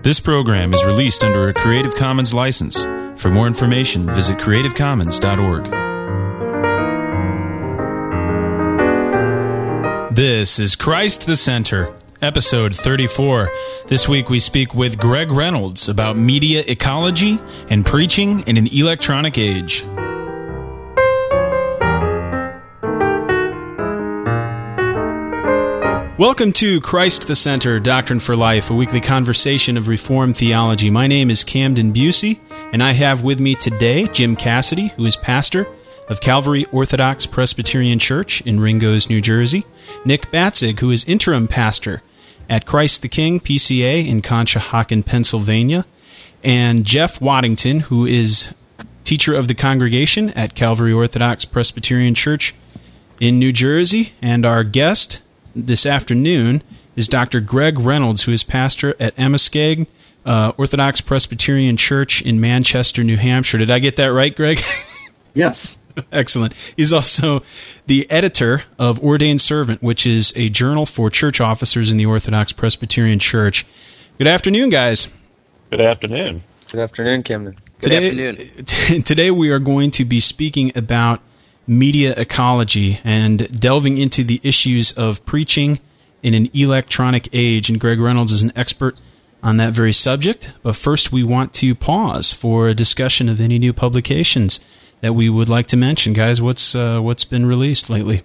This program is released under a Creative Commons license. For more information, visit creativecommons.org. This is Christ the Center, episode 34. This week we speak with Greg Reynolds about media ecology and preaching in an electronic age. Welcome to Christ the Center, Doctrine for Life, a weekly conversation of Reformed theology. My name is Camden Busey, and I have with me today Jim Cassidy, who is pastor of Calvary Orthodox Presbyterian Church in Ringgoes, New Jersey, Nick Batzig, who is interim pastor at Christ the King PCA in Conshohocken, Pennsylvania, and Jeff Waddington, who is teacher of the congregation at Calvary Orthodox Presbyterian Church in New Jersey, and our guest this afternoon is Dr. Greg Reynolds, who is pastor at Amoskeag Orthodox Presbyterian Church in Manchester, New Hampshire. Did I get that right, Greg? Yes. Excellent. He's also the editor of Ordained Servant, which is a journal for church officers in the Orthodox Presbyterian Church. Good afternoon, guys. Good afternoon. Good afternoon, Camden. Good afternoon. Today we are going to be speaking about media ecology and delving into the issues of preaching in an electronic age. And Greg Reynolds is an expert on that very subject. But first, we want to pause for a discussion of any new publications that we would like to mention. Guys, what's been released lately?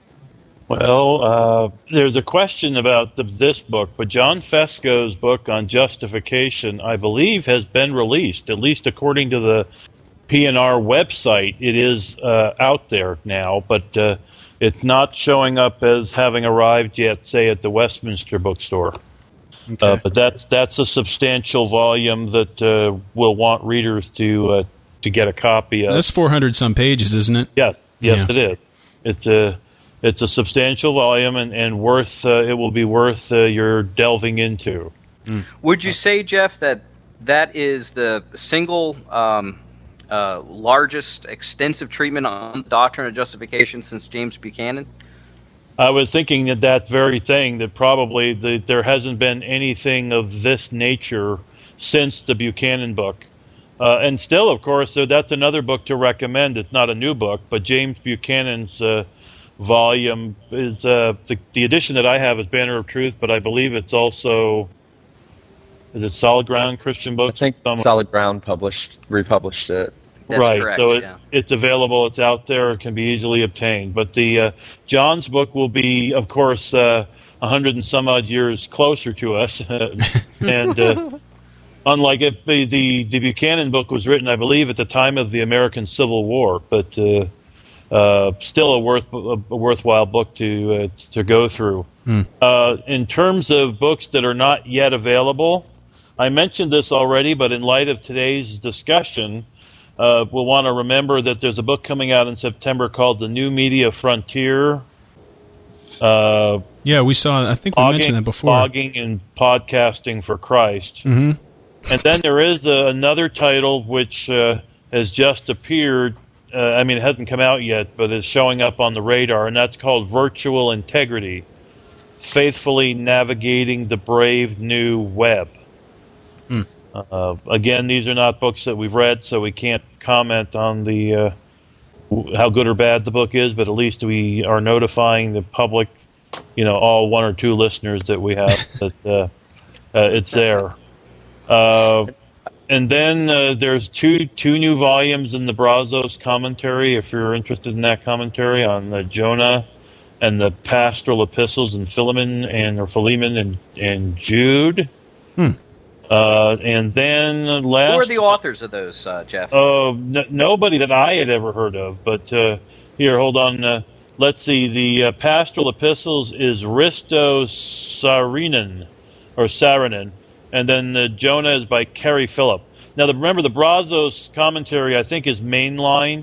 Well, there's a question about this book, but John Fesco's book on justification, I believe, has been released, at least according to the PNR website. It is out there now, but it's not showing up as having arrived yet, say, at the Westminster bookstore. Okay. But that's a substantial volume that will want readers to get a copy of. That's 400-some pages, isn't it? Yes, yeah. It is. It's a substantial volume and worth. It will be worth your delving into. Would you say, Jeff, that is the single largest extensive treatment on the doctrine of justification since James Buchanan? I was thinking that very thing, that probably there hasn't been anything of this nature since the Buchanan book. And still, of course, that's another book to recommend. It's not a new book, but James Buchanan's volume is the edition that I have is Banner of Truth, but I believe it's also, is it Solid Ground Christian Books? I think Solid Ground republished it. That's right, correct, so it's available, it's out there, it can be easily obtained. But the John's book will be, of course, 100 and some odd years closer to us, and unlike it, the Buchanan book was written, I believe, at the time of the American Civil War, but still a worthwhile book to go through. In terms of books that are not yet available, I mentioned this already, but in light of today's discussion, we'll want to remember that there's a book coming out in September called The New Media Frontier. Yeah, we saw, I think we mentioned that before. Blogging and Podcasting for Christ. Mm-hmm. And then there is another title which has just appeared. It hasn't come out yet, but is showing up on the radar, and that's called Virtual Integrity, Faithfully Navigating the Brave New Web. Again, these are not books that we've read, so we can't comment on the how good or bad the book is, but at least we are notifying the public, all one or two listeners that we have, that it's there. And then there's two new volumes in the Brazos commentary, if you're interested in that commentary, on Jonah and the pastoral epistles and Philemon and Jude. And then who are the authors of those, Jeff? Nobody that I had ever heard of. But here, hold on. Let's see. The pastoral epistles is Risto Saarinen, and then Jonah is by Kerry Phillip. Now, remember, the Brazos commentary, I think, is mainline.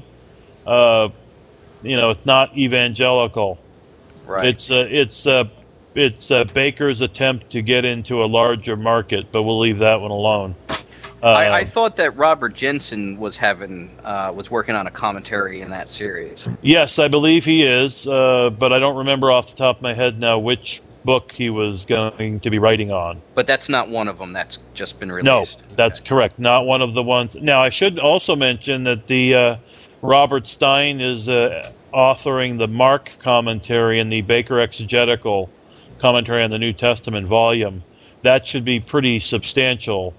It's not evangelical. Right. It's Baker's attempt to get into a larger market, but we'll leave that one alone. I thought that Robert Jensen was working on a commentary in that series. Yes, I believe he is, but I don't remember off the top of my head now which book he was going to be writing on. But that's not one of them that's just been No, released. that's correct. Not one of the ones. Now, I should also mention that the Robert Stein is authoring the Mark commentary and the Baker exegetical commentary on the New Testament volume. That should be pretty substantial.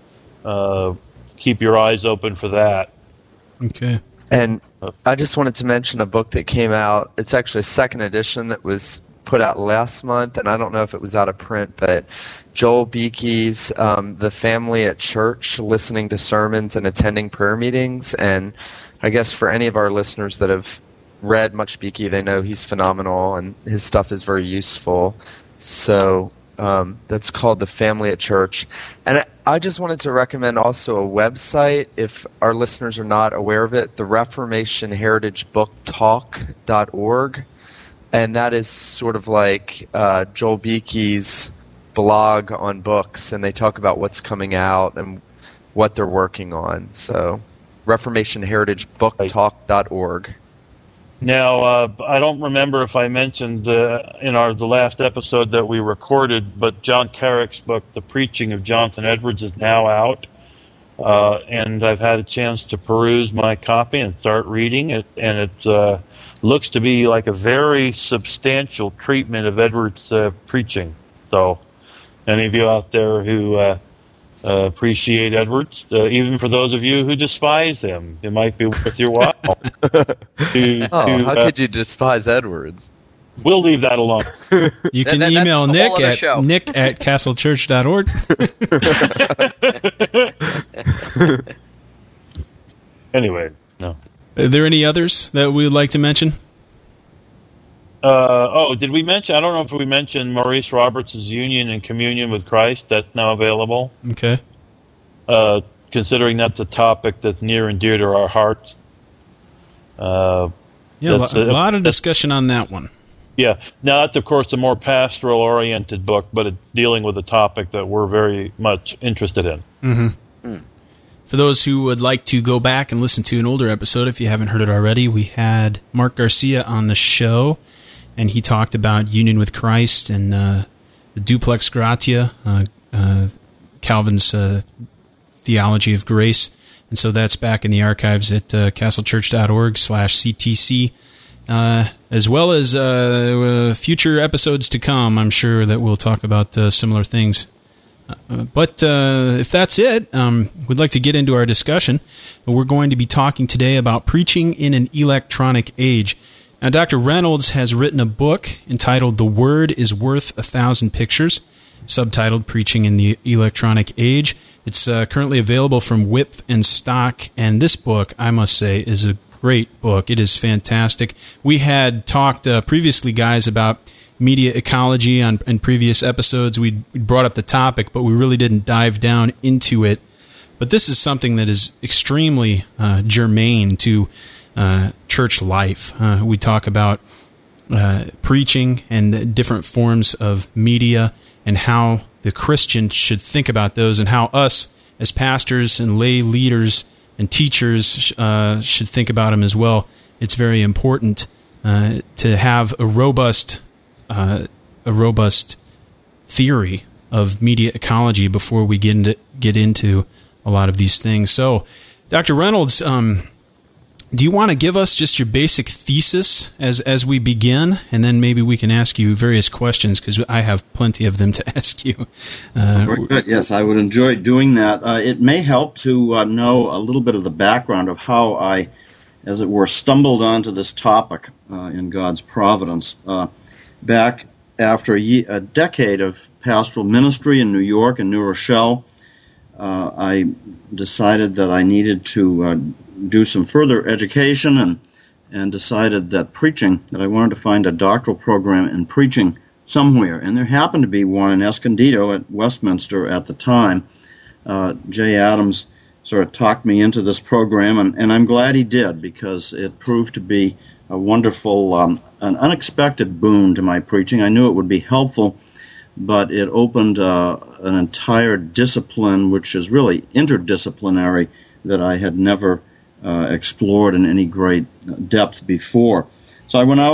Keep your eyes open for that. Okay. And I just wanted to mention a book that came out. It's actually a second edition that was put out last month, and I don't know if it was out of print, but Joel Beeke's The Family at Church, Listening to Sermons and Attending Prayer Meetings. And I guess for any of our listeners that have read much Beeke, they know he's phenomenal, and his stuff is very useful. So that's called The Family at Church. And I just wanted to recommend also a website, if our listeners are not aware of it, the Reformation Heritage Booktalk.org. And that is sort of like Joel Beeke's blog on books, and they talk about what's coming out and what they're working on. So ReformationHeritageBookTalk.org. Now, I don't remember if I mentioned in the last episode that we recorded, but John Carrick's book, The Preaching of Jonathan Edwards, is now out. And I've had a chance to peruse my copy and start reading it, and it looks to be like a very substantial treatment of Edwards' preaching. So, any of you out there who appreciate Edwards, even for those of you who despise him, it might be worth your while. How could you despise Edwards? We'll leave that alone. You can email that's Nick at nick@castlechurch.org. Anyway, no. Are there any others that we would like to mention? Did we mention? I don't know if we mentioned Maurice Roberts' Union and Communion with Christ. That's now available. Okay. Considering that's a topic that's near and dear to our hearts. A lot of discussion on that one. Yeah. Now, that's, of course, a more pastoral-oriented book, but it's dealing with a topic that we're very much interested in. Mm-hmm. For those who would like to go back and listen to an older episode, if you haven't heard it already, we had Mark Garcia on the show, and he talked about union with Christ and the duplex gratia, Calvin's theology of grace. And so that's back in the archives at castlechurch.org/CTC, as well as future episodes to come. I'm sure that we'll talk about similar things. But if that's it, we'd like to get into our discussion. We're going to be talking today about preaching in an electronic age. Now, Dr. Reynolds has written a book entitled The Word is Worth 1,000 Pictures, subtitled Preaching in the Electronic Age. It's currently available from Whip and Stock, and this book, I must say, is a great book. It is fantastic. We had talked previously, guys, about media ecology in previous episodes. We brought up the topic, but we really didn't dive down into it. But this is something that is extremely germane to church life. We talk about preaching and different forms of media and how the Christian should think about those, and how us as pastors and lay leaders and teachers should think about them as well. It's very important to have a robust theory of media ecology before we get into a lot of these things. So, Dr. Reynolds, do you want to give us just your basic thesis as we begin, and then maybe we can ask you various questions, because I have plenty of them to ask you. Very good. Yes, I would enjoy doing that. It may help to know a little bit of the background of how I, as it were, stumbled onto this topic in God's providence. Back after a decade of pastoral ministry in New York and New Rochelle, I decided that I needed to do some further education, and decided that I wanted to find a doctoral program in preaching somewhere. And there happened to be one in Escondido at Westminster at the time. Jay Adams sort of talked me into this program, and I'm glad he did, because it proved to be a wonderful, an unexpected boon to my preaching. I knew it would be helpful, but it opened an entire discipline, which is really interdisciplinary, that I had never explored in any great depth before. So I went out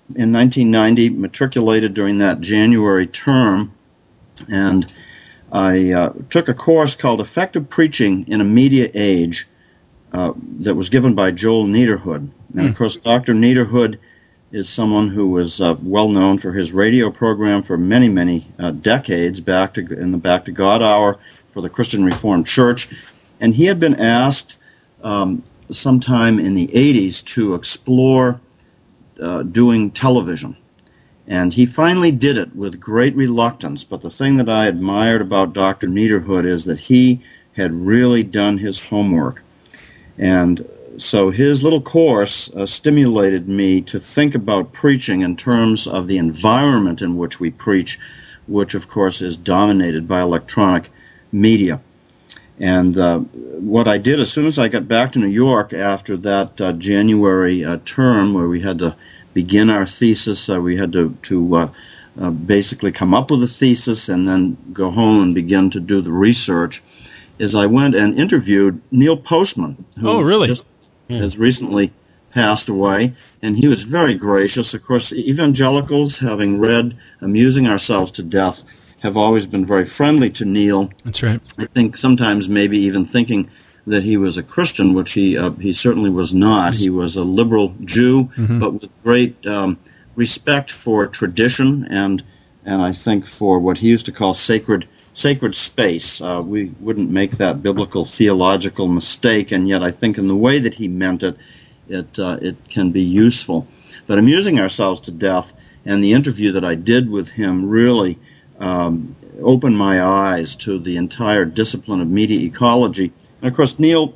in 1990, matriculated during that January term, and I took a course called Effective Preaching in a Media Age that was given by Joel Niederhood. And, of course, Dr. Niederhood is someone who was well known for his radio program for many, many decades, in the Back to God Hour for the Christian Reformed Church. And he had been asked sometime in the 80s to explore doing television. And he finally did it with great reluctance. But the thing that I admired about Dr. Niederhood is that he had really done his homework. And so his little course stimulated me to think about preaching in terms of the environment in which we preach, which, of course, is dominated by electronic media. And what I did as soon as I got back to New York after that January term where we had to begin our thesis, we had to basically come up with a thesis and then go home and begin to do the research, is I went and interviewed Neil Postman, who just has recently passed away, and he was very gracious. Of course, evangelicals, having read Amusing Ourselves to Death, have always been very friendly to Neil. That's right. I think sometimes maybe even thinking that he was a Christian, which he certainly was not. He was a liberal Jew, but with great respect for tradition and I think for what he used to call sacred space. We wouldn't make that biblical theological mistake, and yet I think in the way that he meant it, it can be useful. But Amusing Ourselves to Death and the interview that I did with him really opened my eyes to the entire discipline of media ecology. And of course, Neil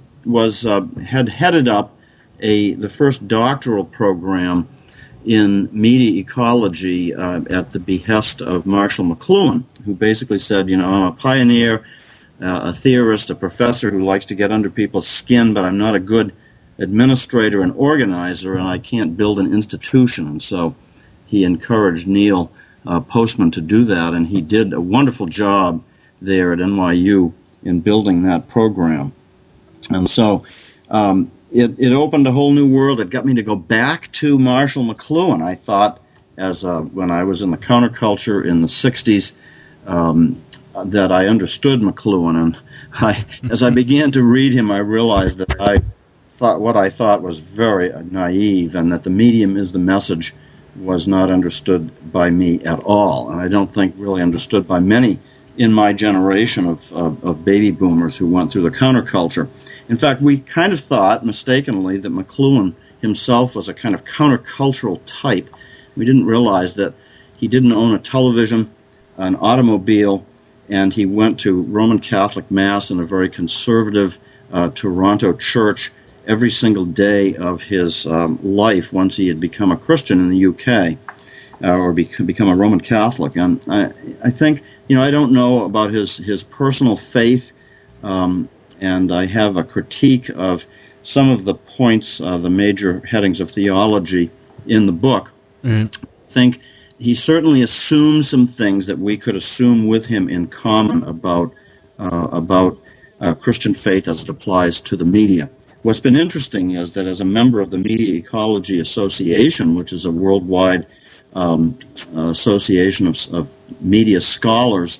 had headed up the first doctoral program in media ecology at the behest of Marshall McLuhan, who basically said, I'm a pioneer, a theorist, a professor who likes to get under people's skin, but I'm not a good administrator and organizer, and I can't build an institution. And so he encouraged Neil Postman to do that, and he did a wonderful job there at NYU in building that program. And so it opened a whole new world. It got me to go back to Marshall McLuhan. I thought, when I was in the counterculture in the 60s, that I understood McLuhan. And as I began to read him, I realized that what I thought was very naive, and that the medium is the message was not understood by me at all. And I don't think really understood by many in my generation of baby boomers who went through the counterculture. In fact, we kind of thought, mistakenly, that McLuhan himself was a kind of countercultural type. We didn't realize that he didn't own a television, an automobile, and he went to Roman Catholic Mass in a very conservative Toronto church every single day of his life once he had become a Christian in the UK, or become a Roman Catholic. And I think, I don't know about his personal faith, and I have a critique of some of the points, the major headings of theology in the book. I think he certainly assumes some things that we could assume with him in common about Christian faith as it applies to the media. What's been interesting is that as a member of the Media Ecology Association, which is a worldwide association of media scholars,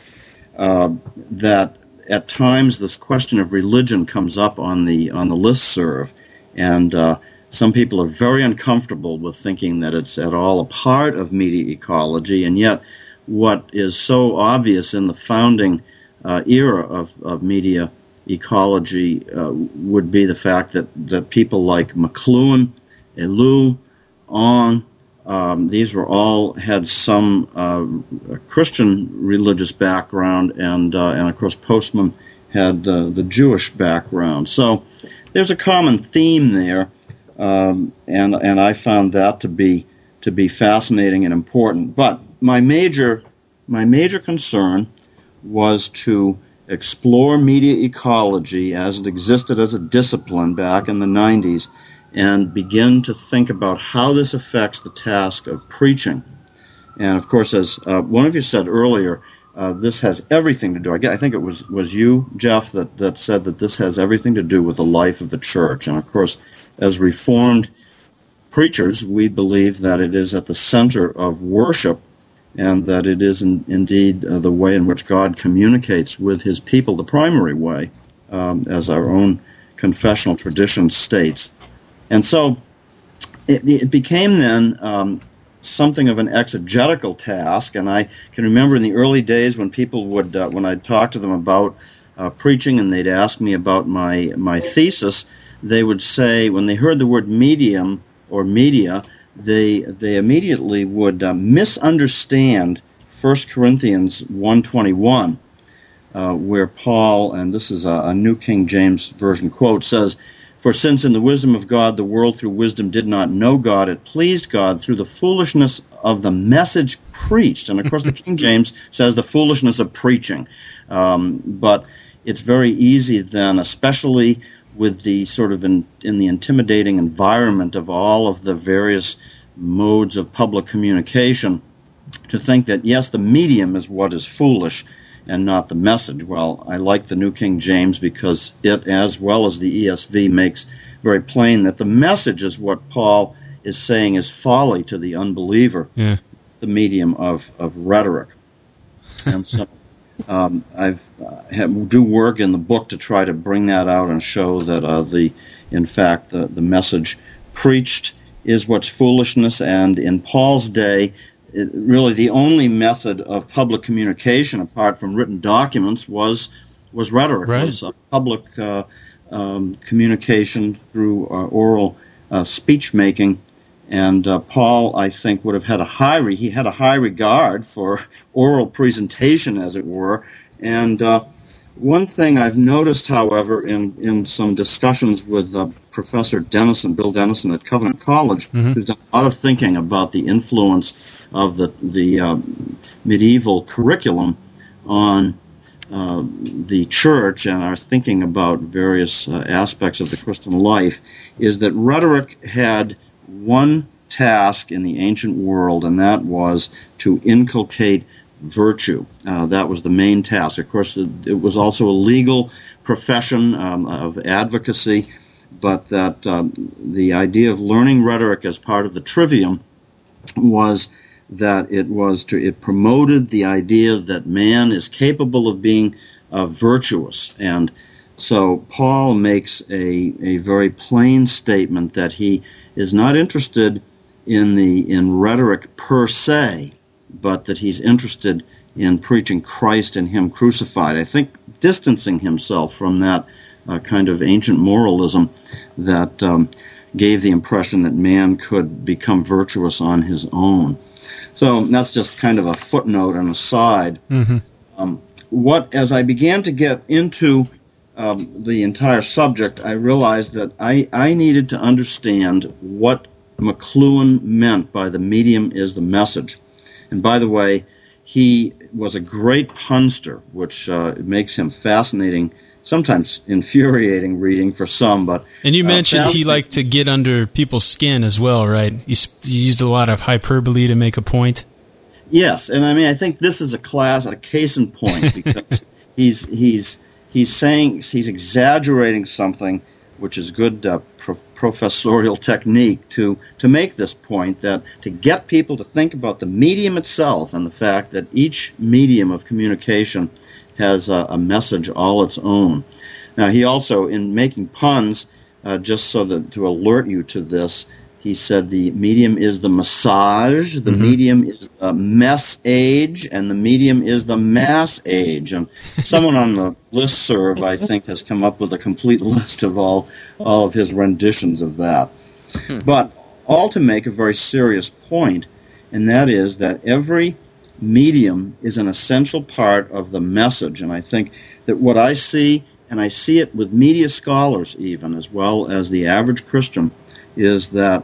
that at times this question of religion comes up on the listserv, and some people are very uncomfortable with thinking that it's at all a part of media ecology, and yet what is so obvious in the founding era of media ecology would be the fact that people like McLuhan, Ellul, Ong, these were all had some Christian religious background, and of course Postman had the Jewish background. So there's a common theme there, and I found that to be fascinating and important. But my major concern was to explore media ecology as it existed as a discipline back in the 90s and begin to think about how this affects the task of preaching. And of course, as one of you said earlier, this has everything to do, I think it was you, Jeff, that said that this has everything to do with the life of the church. And of course, as Reformed preachers, we believe that it is at the center of worship, and that it is indeed the way in which God communicates with his people, the primary way, as our own confessional tradition states. And so it became then something of an exegetical task, and I can remember in the early days when people would, when I'd talk to them about preaching and they'd ask me about my thesis, they would say, when they heard the word medium or media, they immediately would misunderstand 1 Corinthians 1:21, where Paul, and this is a New King James Version quote, says, "For since in the wisdom of God the world through wisdom did not know God, it pleased God through the foolishness of the message preached." And of course the King James says the foolishness of preaching. But it's very easy then, especially with the sort of in the intimidating environment of all of the various modes of public communication, to think that, yes, the medium is what is foolish and not the message. Well, I like the New King James because it, as well as the ESV, makes very plain that the message is what Paul is saying is folly to the unbeliever, the medium of rhetoric. And so I do work in the book to try to bring that out and show that in fact the message preached is what's foolishness, and in Paul's day, really the only method of public communication apart from written documents was rhetoric, was public communication through oral speech making. And Paul, I think, would have had a high regard for oral presentation, as it were. And one thing I've noticed, however, in some discussions with Professor Dennison, Bill Dennison at Covenant College, who's done a lot of thinking about the influence of the medieval curriculum on the church and our thinking about various aspects of the Christian life, is that rhetoric had one task in the ancient world, and that was to inculcate virtue. That was the main task. Of course, it was also a legal profession of advocacy, but that the idea of learning rhetoric as part of the trivium was that it promoted the idea that man is capable of being virtuous. And so Paul makes a very plain statement that he is not interested in rhetoric per se, but that he's interested in preaching Christ and him crucified. I think distancing himself from that kind of ancient moralism that gave the impression that man could become virtuous on his own. So that's just kind of a footnote and aside. As I began to get into the entire subject, I realized that I needed to understand what McLuhan meant by the medium is the message. And by the way, he was a great punster, which makes him fascinating, sometimes infuriating reading for some. And you mentioned he liked to get under people's skin as well, right? He used a lot of hyperbole to make a point. Yes, and I mean I think this is a case in point, because he's exaggerating something, which is good professorial technique to make this point, that to get people to think about the medium itself and the fact that each medium of communication has a message all its own. Now, he also, in making puns, just so that to alert you to this, he said the medium is the massage, the medium is the mess age, and the medium is the mass age. And someone on the listserv, I think, has come up with a complete list of all of his renditions of that. But all to make a very serious point, and that is that every medium is an essential part of the message. And I think that what I see, and I see it with media scholars even, as well as the average Christian, is that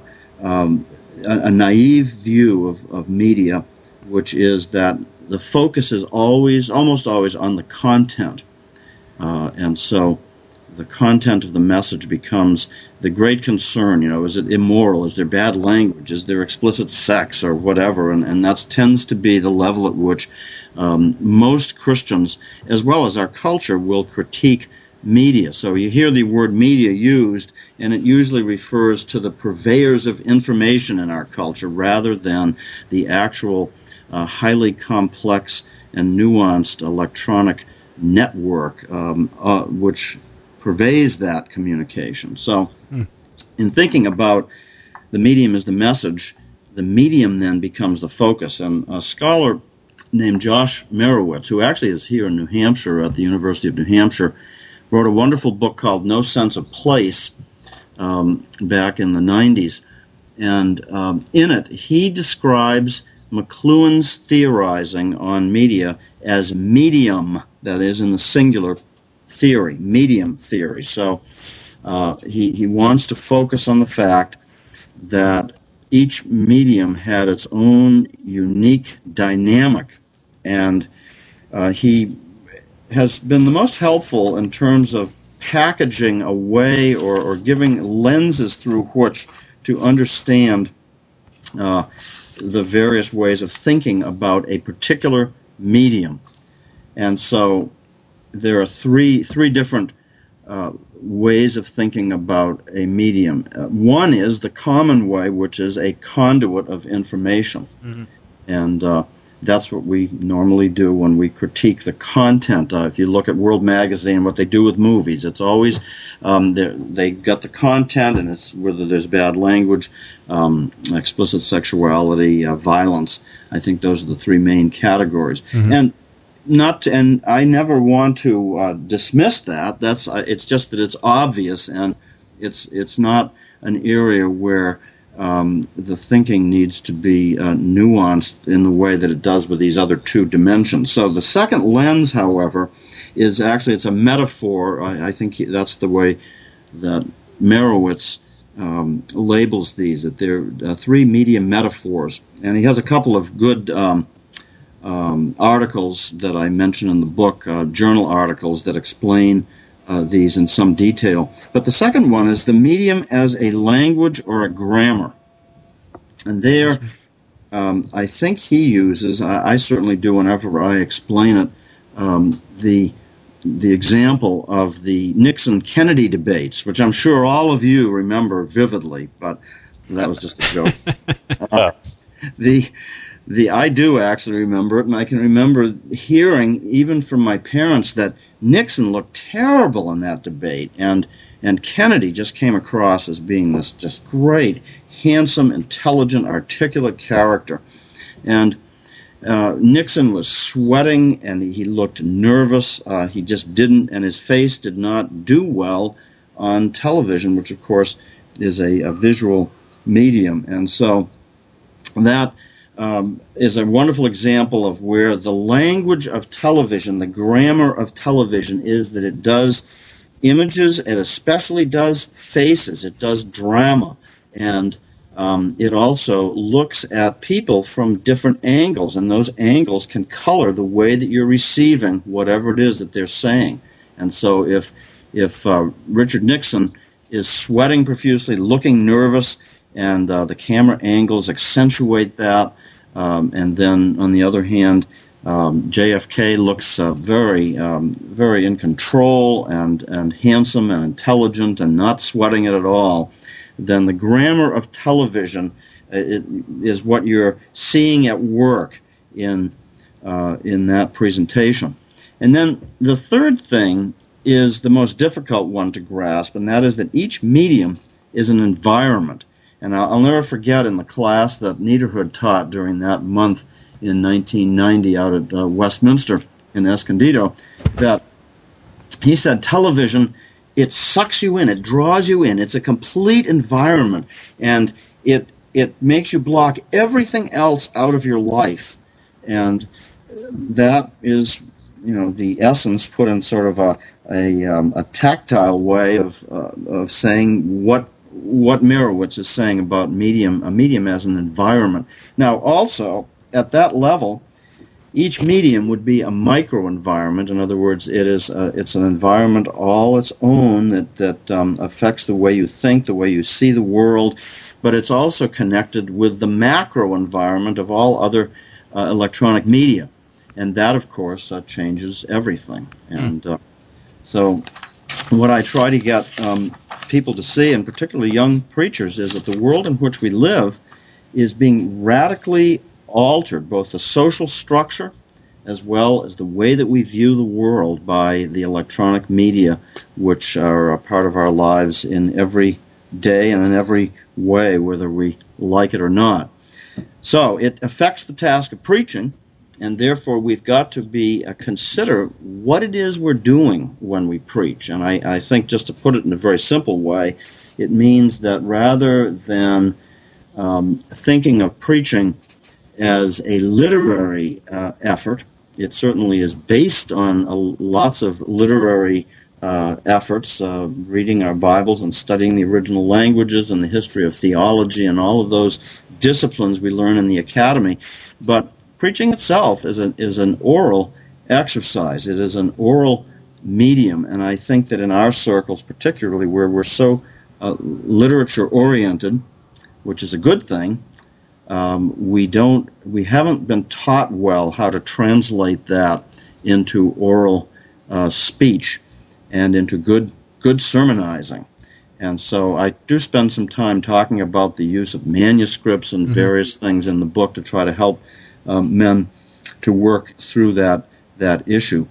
a naive view of media, which is that the focus is almost always on the content. And so the content of the message becomes the great concern. Is it immoral? Is there bad language? Is there explicit sex or whatever? And that tends to be the level at which most Christians, as well as our culture, will critique media. So you hear the word media used, and it usually refers to the purveyors of information in our culture rather than the actual highly complex and nuanced electronic network which purveys that communication. So in thinking about the medium as the message, the medium then becomes the focus. And a scholar named Josh Merowitz, who actually is here in New Hampshire at the University of New Hampshire, wrote a wonderful book called No Sense of Place back in the 90s. And in it, he describes McLuhan's theorizing on media as medium, that is, in the singular theory, medium theory. So he wants to focus on the fact that each medium had its own unique dynamic, and he has been the most helpful in terms of packaging a way or giving lenses through which to understand the various ways of thinking about a particular medium. And so there are three different ways of thinking about a medium. One is the common way, which is a conduit of information. Mm-hmm. And that's what we normally do when we critique the content. If you look at World Magazine, what they do with movies, it's always they got the content, and it's whether there's bad language, explicit sexuality, violence. I think those are the three main categories. Mm-hmm. And I never want to dismiss that. It's just that it's obvious, and it's not an area where the thinking needs to be nuanced in the way that it does with these other two dimensions. So the second lens, however, is actually it's a metaphor. I think that's the way that Merowitz labels these. That they're three media metaphors, and he has a couple of good articles that I mention in the book, journal articles that explain these in some detail. But the second one is the medium as a language or a grammar. And there, I think he uses, I certainly do whenever I explain it, the example of the Nixon-Kennedy debates, which I'm sure all of you remember vividly, but that was just a joke. I do actually remember it, and I can remember hearing, even from my parents, that Nixon looked terrible in that debate, and Kennedy just came across as being this just great, handsome, intelligent, articulate character. And Nixon was sweating, and he looked nervous. He just didn't, and his face did not do well on television, which, of course, is a visual medium. And so that is a wonderful example of where the language of television, the grammar of television, is that it does images, it especially does faces, it does drama, and it also looks at people from different angles, and those angles can color the way that you're receiving whatever it is that they're saying. And so if Richard Nixon is sweating profusely, looking nervous, and the camera angles accentuate that, and then, on the other hand, JFK looks very in control and handsome and intelligent and not sweating it at all, then the grammar of television is what you're seeing at work in that presentation. And then the third thing is the most difficult one to grasp, and that is that each medium is an environment. And I'll never forget in the class that Niederhood taught during that month in 1990 out at Westminster in Escondido, that he said television, it sucks you in, it draws you in, it's a complete environment, and it makes you block everything else out of your life. And that is, the essence put in sort of a tactile way of saying what Merowitz is saying about a medium as an environment. Now, also, at that level, each medium would be a microenvironment. In other words, it's an environment all its own that affects the way you think, the way you see the world, but it's also connected with the macro environment of all other electronic media. And that, of course, changes everything. And so what I try to get people to see, and particularly young preachers, is that the world in which we live is being radically altered, both the social structure as well as the way that we view the world by the electronic media, which are a part of our lives in every day and in every way, whether we like it or not. So it affects the task of preaching, and therefore we've got to consider what it is we're doing when we preach. And I think, just to put it in a very simple way, it means that rather than thinking of preaching as a literary effort, it certainly is based on lots of literary efforts, reading our Bibles and studying the original languages and the history of theology and all of those disciplines we learn in the academy. But preaching itself is an oral exercise. It is an oral medium, and I think that in our circles, particularly where we're so literature-oriented, which is a good thing, we haven't been taught well how to translate that into oral speech and into good sermonizing. And so I do spend some time talking about the use of manuscripts and various things in the book to try to help men to work through that issue.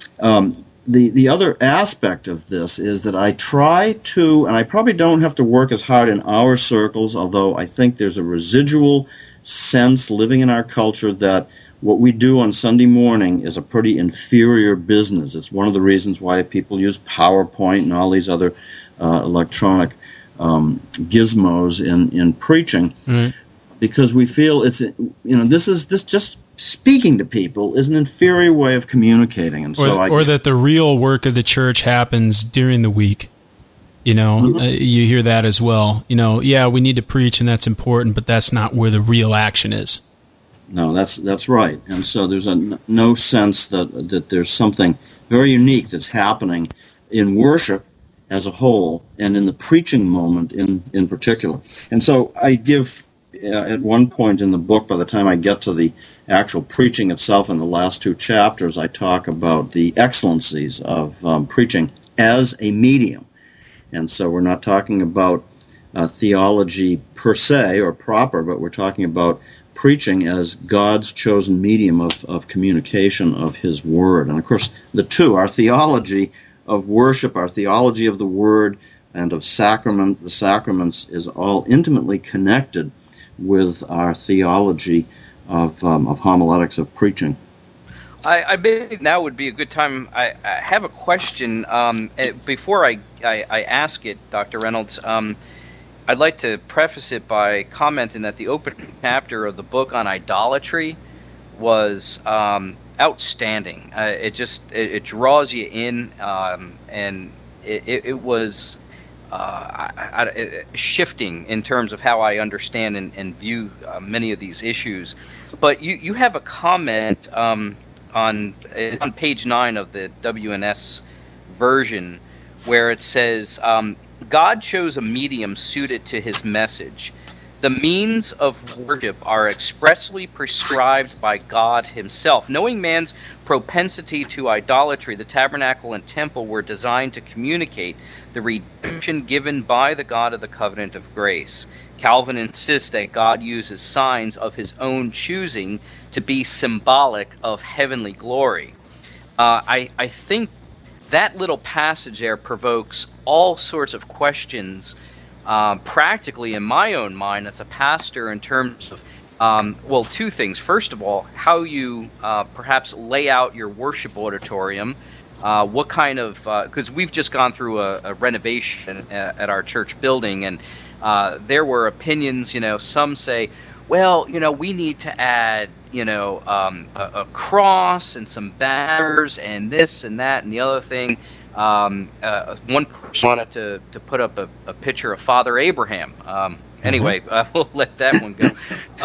The other aspect of this is that I try to, and I probably don't have to work as hard in our circles, although I think there's a residual sense living in our culture that what we do on Sunday morning is a pretty inferior business. It's one of the reasons why people use PowerPoint and all these other electronic gizmos in preaching, because we feel this just speaking to people is an inferior way of communicating, and or that the real work of the church happens during the week. You hear that as well. Yeah, we need to preach, and that's important, but that's not where the real action is. No, that's right. And so there's no sense that there's something very unique that's happening in worship as a whole, and in the preaching moment in particular. And so I give, at one point in the book, by the time I get to the actual preaching itself in the last two chapters, I talk about the excellencies of preaching as a medium. And so we're not talking about theology per se or proper, but we're talking about preaching as God's chosen medium of communication of His Word. And of course, the two, our theology of worship, our theology of the Word, and of the sacraments, is all intimately connected with our theology of homiletics, of preaching. I bet now would be a good time. I have a question. Before I ask it, Dr. Reynolds, I'd like to preface it by commenting that the opening chapter of the book on idolatry was outstanding. It draws you in, and it was shifting in terms of how I understand and view many of these issues. But you have a comment on page 9 of the WNS version where it says, God chose a medium suited to His message. The means of worship are expressly prescribed by God Himself. Knowing man's propensity to idolatry, the tabernacle and temple were designed to communicate the redemption given by the God of the covenant of grace. Calvin insists that God uses signs of His own choosing to be symbolic of heavenly glory. I think that little passage there provokes all sorts of questions, practically in my own mind as a pastor, in terms of, two things. First of all, how you perhaps lay out your worship auditorium. What kind of, because we've just gone through a renovation at our church building, and there were opinions, some say, well, we need to add, a cross and some banners and this and that and the other thing. One person wanted to put up a picture of Father Abraham. Anyway, we'll let that one go.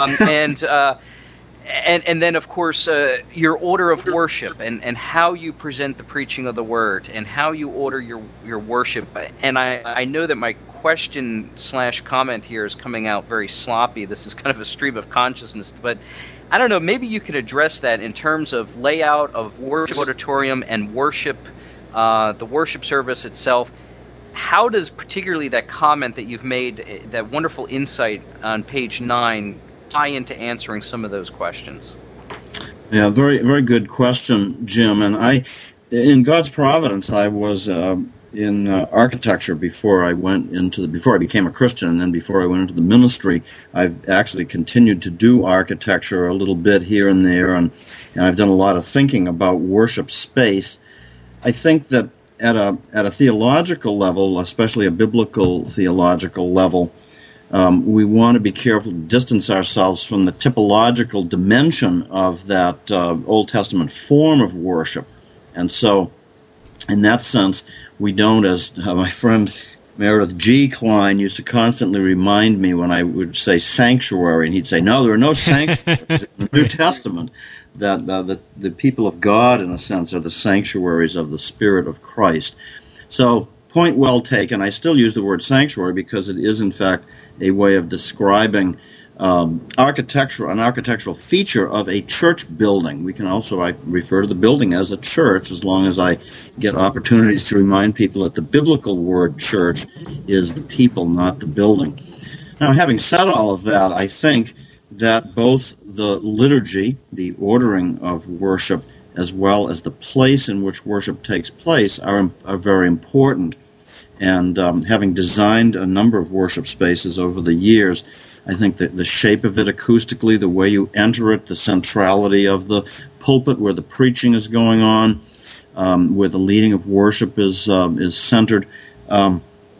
And then, of course, your order of worship and how you present the preaching of the Word and how you order your worship. And I know that my question/comment here is coming out very sloppy. This is kind of a stream of consciousness. But I don't know, maybe you could address that in terms of layout of worship auditorium and worship the worship service itself. How does particularly that comment that you've made, that wonderful insight on page 9, tie into answering some of those questions? Yeah, very, very good question, Jim. And in God's providence, I was in architecture before I became a Christian, and then before I went into the ministry. I've actually continued to do architecture a little bit here and there, and I've done a lot of thinking about worship space. I think that at a theological level, especially a biblical theological level, we want to be careful to distance ourselves from the typological dimension of that Old Testament form of worship. And so, in that sense, we don't, as my friend Meredith G. Klein used to constantly remind me when I would say sanctuary, and he'd say, no, there are no sanctuaries in the New Testament. That the people of God, in a sense, are the sanctuaries of the Spirit of Christ. So, point well taken. I still use the word sanctuary because it is, in fact, a way of describing an architectural feature of a church building. I refer to the building as a church, as long as I get opportunities to remind people that the biblical word church is the people, not the building. Now, having said all of that, I think that both the liturgy, the ordering of worship, as well as the place in which worship takes place are very important. And having designed a number of worship spaces over the years, I think that the shape of it acoustically, the way you enter it, the centrality of the pulpit where the preaching is going on, where the leading of worship is centered, all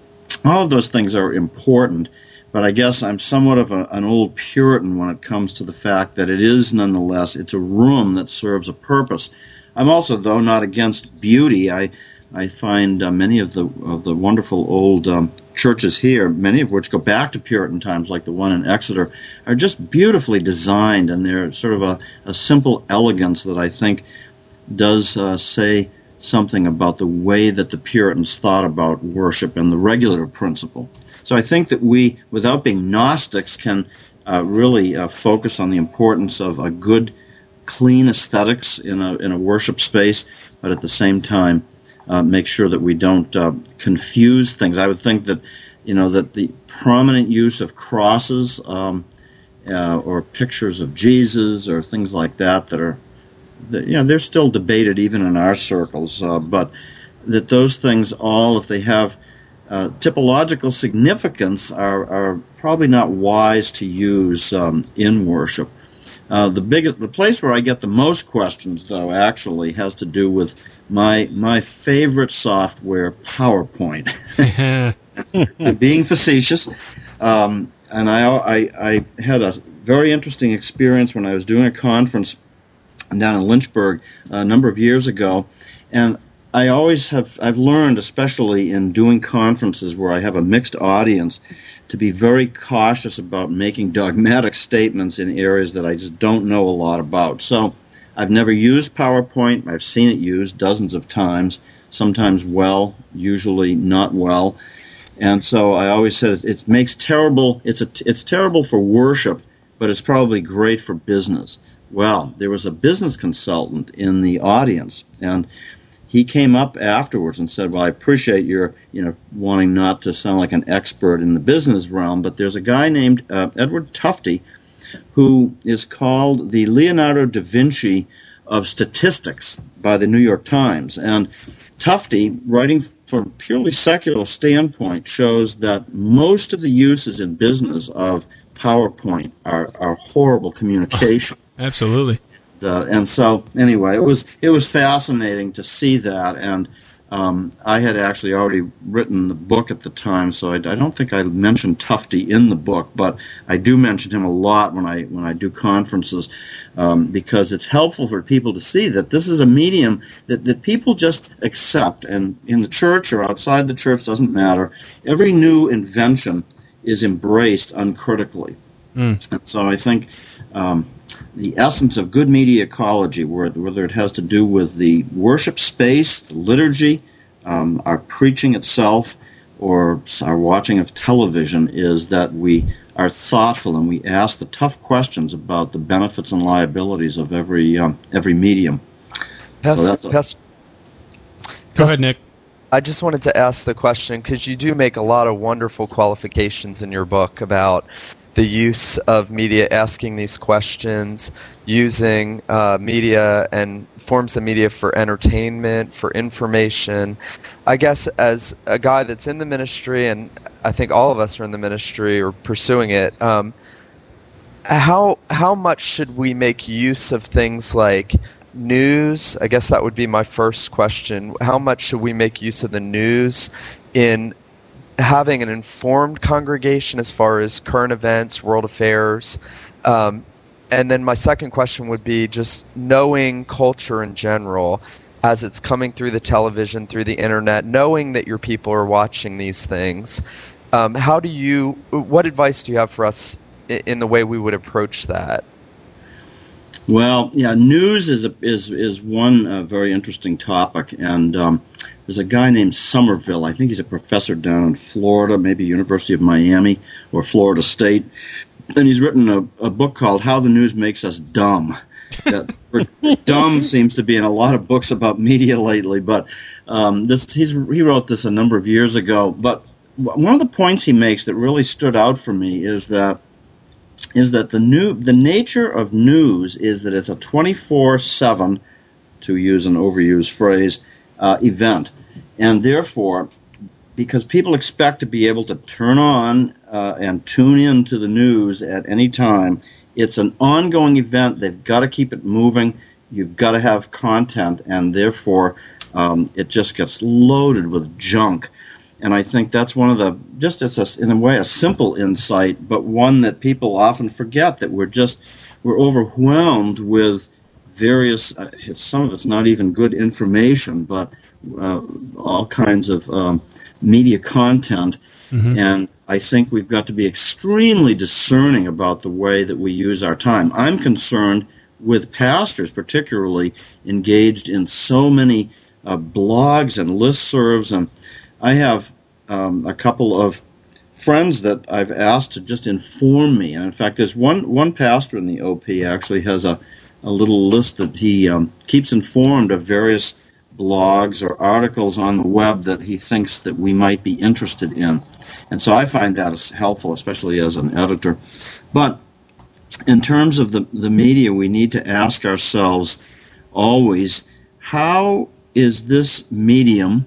of those things are important. But I guess I'm somewhat of an old Puritan when it comes to the fact that it is, nonetheless, it's a room that serves a purpose. I'm also, though, not against beauty. I find many of the wonderful old churches here, many of which go back to Puritan times, like the one in Exeter, are just beautifully designed, and they're sort of a simple elegance that I think does say something about the way that the Puritans thought about worship and the regulative principle. So I think that we, without being Gnostics, can really focus on the importance of a good, clean aesthetics in a worship space, but at the same time make sure that we don't confuse things. I would think that that the prominent use of crosses or pictures of Jesus or things like that they're still debated even in our circles, but that those things all, if they have typological significance, are probably not wise to use in worship. The place where I get the most questions, though, actually has to do with my favorite software, PowerPoint. I'm being facetious, and I had a very interesting experience when I was doing a conference down in Lynchburg a number of years ago, and I've learned, especially in doing conferences where I have a mixed audience, to be very cautious about making dogmatic statements in areas that I just don't know a lot about. So I've never used PowerPoint. I've seen it used dozens of times, sometimes well, usually not well. And so I always said it's terrible for worship, but it's probably great for business. Well, there was a business consultant in the audience, and he came up afterwards and said, well, I appreciate your wanting not to sound like an expert in the business realm, but there's a guy named Edward Tufte who is called the Leonardo da Vinci of statistics by the New York Times. And Tufte, writing from a purely secular standpoint, shows that most of the uses in business of PowerPoint are horrible communication. Absolutely. And so, anyway, it was fascinating to see that, and I had actually already written the book at the time, so I don't think I mentioned Tufte in the book, but I do mention him a lot when I do conferences, because it's helpful for people to see that this is a medium that people just accept, and in the church or outside the church, doesn't matter. Every new invention is embraced uncritically. And so I think the essence of good media ecology, whether it has to do with the worship space, the liturgy, our preaching itself, or our watching of television, is that we are thoughtful and we ask the tough questions about the benefits and liabilities of every medium. Go ahead, Nick. I just wanted to ask the question because you do make a lot of wonderful qualifications in your book about the use of media, asking these questions, using media and forms of media for entertainment, for information. I guess as a guy that's in the ministry, and I think all of us are in the ministry or pursuing it, how much should we make use of things like news? I guess that would be my first question. How much should we make use of the news in having an informed congregation as far as current events, world affairs? And then my second question would be just knowing culture in general as it's coming through the television, through the internet, knowing that your people are watching these things. What advice do you have for us in the way we would approach that? Well, yeah, news is one very interesting topic, and there's a guy named Somerville. I think he's a professor down in Florida, maybe University of Miami or Florida State, and he's written a book called "How the News Makes Us Dumb." That dumb seems to be in a lot of books about media lately, but he wrote this a number of years ago. But one of the points he makes that really stood out for me is that the nature of news is that it's a 24/7, to use an overused phrase, event. And therefore, because people expect to be able to turn on and tune in to the news at any time, it's an ongoing event. They've got to keep it moving. You've got to have content, and therefore it just gets loaded with junk. And I think that's one of it's in a way a simple insight, but one that people often forget, that we're overwhelmed with various, some of it's not even good information, but all kinds of media content. Mm-hmm. And I think we've got to be extremely discerning about the way that we use our time. I'm concerned with pastors, particularly engaged in so many blogs and listservs, and I have a couple of friends that I've asked to just inform me. And in fact, there's one pastor in the OP actually has a little list that he keeps informed of various blogs or articles on the web that he thinks that we might be interested in. And so I find that as helpful, especially as an editor. But in terms of the media, we need to ask ourselves always, how is this medium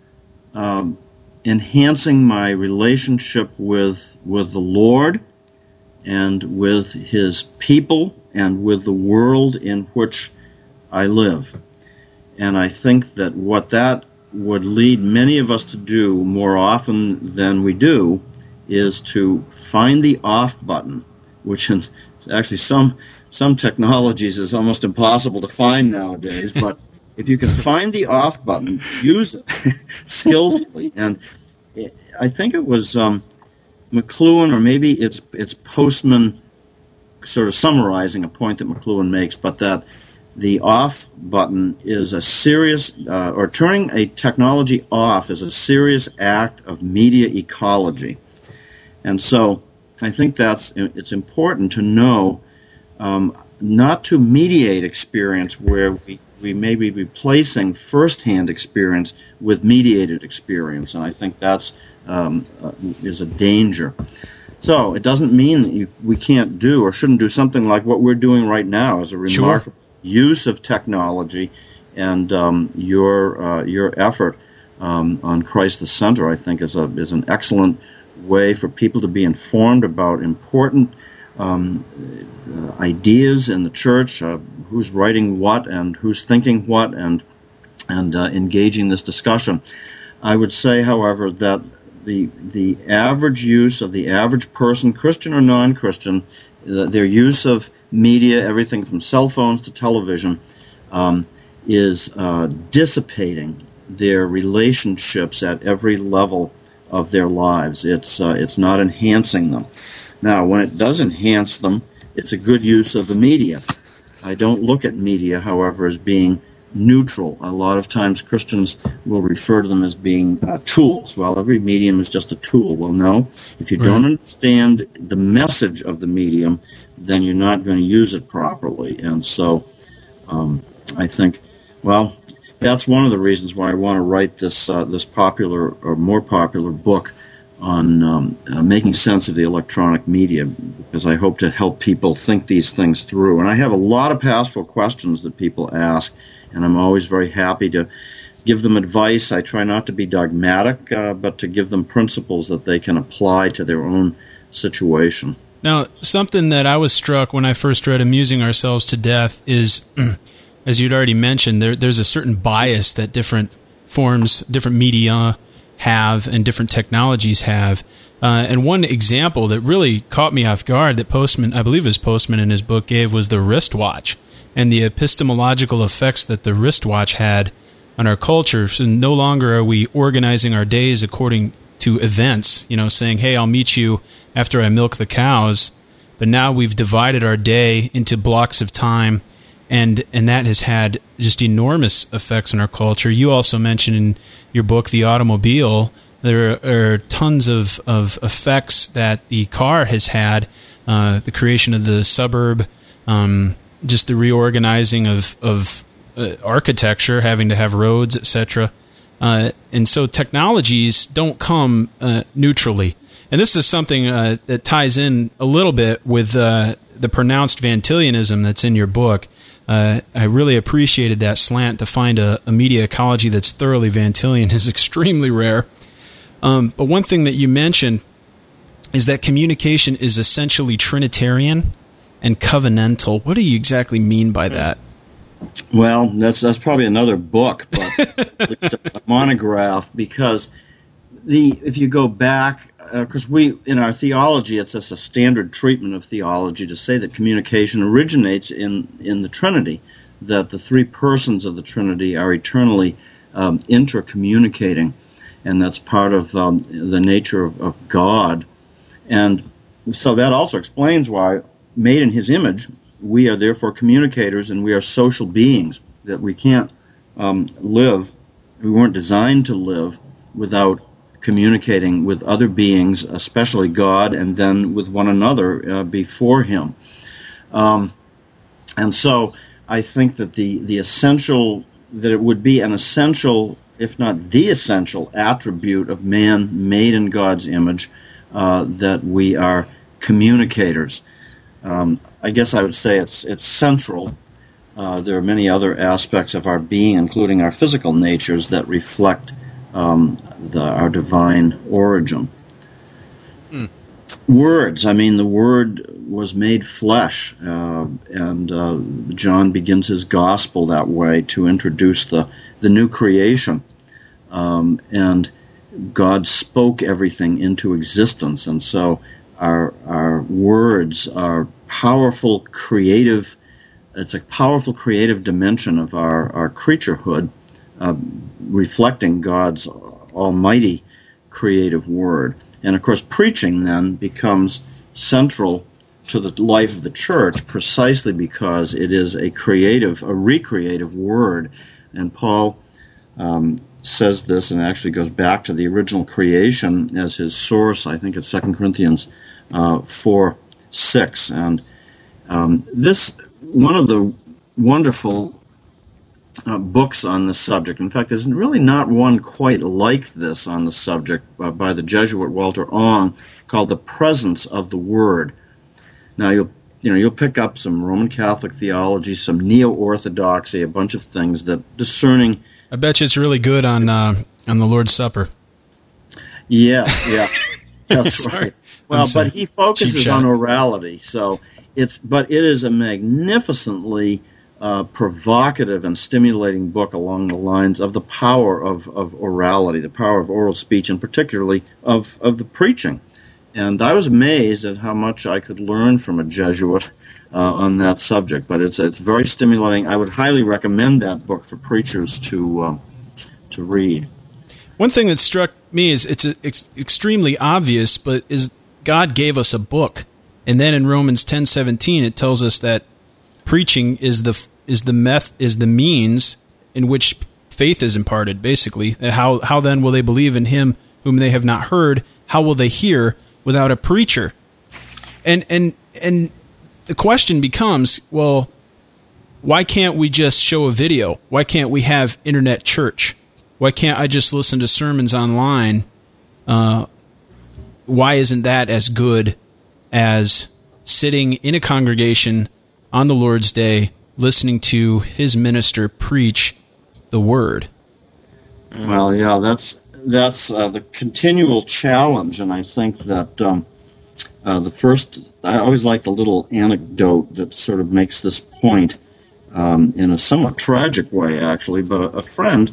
enhancing my relationship with the Lord and with His people and with the world in which I live? And I think that what that would lead many of us to do more often than we do is to find the off button, which is actually some technologies is almost impossible to find nowadays, but if you can find the off button, use it skillfully. And I think it was McLuhan, or maybe it's Postman, sort of summarizing a point that McLuhan makes, but that the off button is a serious, or turning a technology off is a serious act of media ecology. And so I think it's important to know not to mediate experience where we may be replacing first-hand experience with mediated experience, and I think that's is a danger. So it doesn't mean that we can't do or shouldn't do something like what we're doing right now as a remarkable use of technology, and your effort on Christ the Center, I think, is an excellent way for people to be informed about important ideas in the church, who's writing what and who's thinking what, and engaging this discussion. I would say, however, that the average use of the average person, Christian or non-Christian, their use of media, everything from cell phones to television, is dissipating their relationships at every level of their lives. It's not enhancing them. Now, when it does enhance them, it's a good use of the media. I don't look at media, however, as being neutral. A lot of times Christians will refer to them as being tools. Well, every medium is just a tool. Well, no. If you don't understand the message of the medium, then you're not going to use it properly. And so I think, well, that's one of the reasons why I want to write this popular or more popular book on making sense of the electronic media, because I hope to help people think these things through. And I have a lot of pastoral questions that people ask, and I'm always very happy to give them advice. I try not to be dogmatic, but to give them principles that they can apply to their own situation. Now, something that I was struck when I first read Amusing Ourselves to Death is, as you'd already mentioned, there's a certain bias that different forms, different media have and different technologies have. And one example that really caught me off guard that Postman, I believe it was Postman in his book, gave was the wristwatch and the epistemological effects that the wristwatch had on our culture. So no longer are we organizing our days according to events, saying, hey, I'll meet you after I milk the cows. But now we've divided our day into blocks of time, and that has had just enormous effects on our culture. You also mentioned in your book, The Automobile, there are tons of effects that the car has had, the creation of the suburb, just the reorganizing of architecture, having to have roads, etc. And so technologies don't come neutrally. And this is something that ties in a little bit with the pronounced Van Tillianism that's in your book. I really appreciated that slant. To find a media ecology that's thoroughly Van Tillian is extremely rare. But one thing that you mentioned is that communication is essentially Trinitarian and covenantal. What do you exactly mean by that? Well, that's probably another book, but at least a monograph, because if you go back, because in our theology, it's just a standard treatment of theology to say that communication originates in the Trinity, that the three persons of the Trinity are eternally intercommunicating, and that's part of the nature of God. And so that also explains why, made in His image, we are therefore communicators, and we are social beings, that we can't live, we weren't designed to live without communicating with other beings, especially God, and then with one another before Him. And so I think that the essential, that it would be an essential, if not the essential, attribute of man made in God's image, that we are communicators. I guess I would say it's central. There are many other aspects of our being, including our physical natures, that reflect our divine origin. Words, the Word was made flesh, and John begins his gospel that way to introduce the new creation. And God spoke everything into existence, and so our words are powerful creative. It's a powerful creative dimension of our creaturehood, reflecting God's almighty creative word. And of course, preaching then becomes central to the life of the church, precisely because it is a recreative word. And Paul says this, and actually goes back to the original creation as his source. I think it's 2 Corinthians 4:6. And this, one of the wonderful books on this subject. In fact, there's really not one quite like this on the subject by the Jesuit Walter Ong, called The Presence of the Word. Now you'll pick up some Roman Catholic theology, some neo-orthodoxy, a bunch of things that discerning. I bet you it's really good on the Lord's Supper. Yes, yeah, that's right. Well, but he focuses on orality, but it is a magnificently provocative and stimulating book along the lines of the power of orality, the power of oral speech, and particularly of the preaching. And I was amazed at how much I could learn from a Jesuit on that subject. But it's very stimulating. I would highly recommend that book for preachers to read. One thing that struck me is it's extremely obvious, but is God gave us a book, and then in Romans 10:17 it tells us that preaching is the means in which faith is imparted. Basically, and how then will they believe in Him whom they have not heard? How will they hear without a preacher? And the question becomes, well, why can't we just show a video? Why can't we have internet church? Why can't I just listen to sermons online? Why isn't that as good as sitting in a congregation on the Lord's Day, listening to his minister preach the Word? Well, yeah, that's the continual challenge, and I think that I always like the little anecdote that sort of makes this point in a somewhat tragic way, actually. But a friend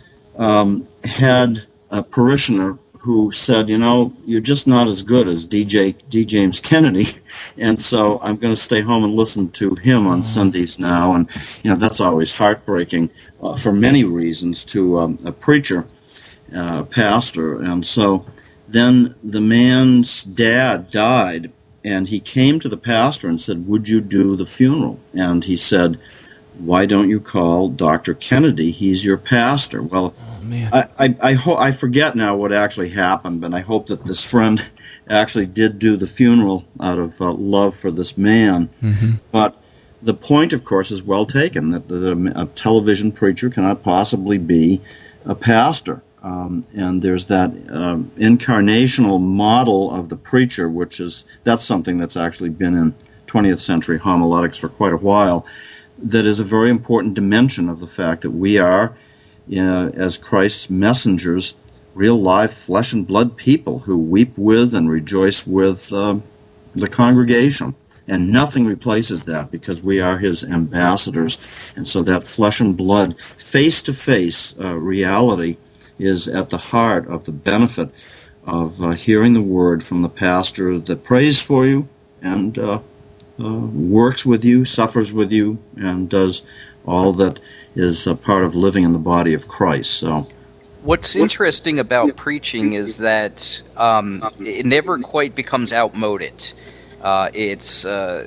had a parishioner who said, you're just not as good as D. James Kennedy, and so I'm going to stay home and listen to him on Sundays now. And, that's always heartbreaking for many reasons to a preacher, pastor. And so then the man's dad died, and he came to the pastor and said, would you do the funeral? And he said, why don't you call Dr. Kennedy? He's your pastor. Well, man. I forget now what actually happened, but I hope that this friend actually did do the funeral out of love for this man. Mm-hmm. But the point, of course, is well taken, that a television preacher cannot possibly be a pastor. And there's that incarnational model of the preacher, that's something that's actually been in 20th century homiletics for quite a while, that is a very important dimension of the fact that we are, as Christ's messengers, real live flesh and blood people who weep with and rejoice with the congregation. And nothing replaces that, because we are his ambassadors. And so that flesh and blood, face-to-face reality is at the heart of the benefit of hearing the word from the pastor that prays for you and works with you, suffers with you, and does all that is a part of living in the body of Christ. So, what's interesting about preaching is that it never quite becomes outmoded. It's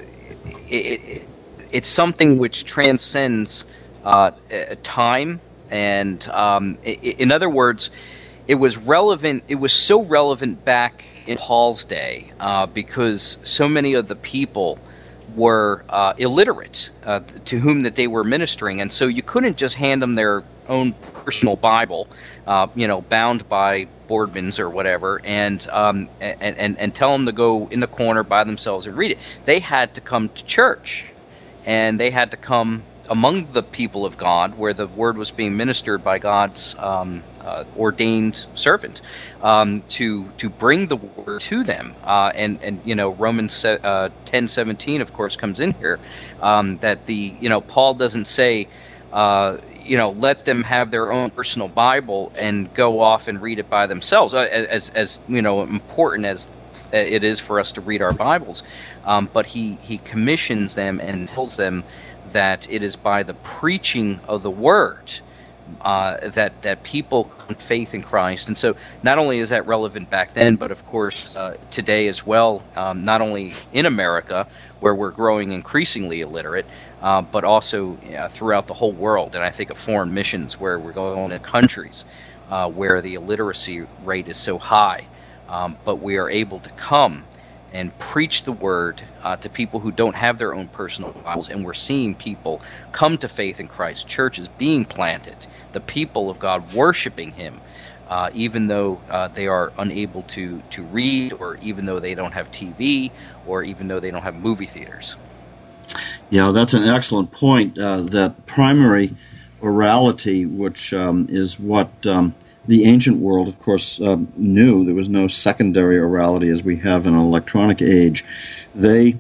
something which transcends time, and in other words, it was relevant. It was so relevant back in Paul's day because so many of the people were illiterate to whom that they were ministering, and so you couldn't just hand them their own personal Bible, bound by Boardmans or whatever, and tell them to go in the corner by themselves and read it. They had to come to church, and they had to come among the people of God, where the word was being ministered by God's ordained servant, to bring the word to them. And Romans 10:17, of course, comes in here, that Paul doesn't say, let them have their own personal Bible and go off and read it by themselves, as important as it is for us to read our Bibles. But he commissions them and tells them that it is by the preaching of the word that people come to faith in Christ. And so not only is that relevant back then, but of course today as well, not only in America, where we're growing increasingly illiterate, but also throughout the whole world. And I think of foreign missions, where we're going to countries where the illiteracy rate is so high, but we are able to come and preach the word to people who don't have their own personal Bibles, and we're seeing people come to faith in Christ, churches being planted, the people of God worshiping him, even though they are unable to read, or even though they don't have TV, or even though they don't have movie theaters. Yeah, that's an excellent point, that primary orality, which is what the ancient world, of course, knew. There was no secondary orality as we have in an electronic age. They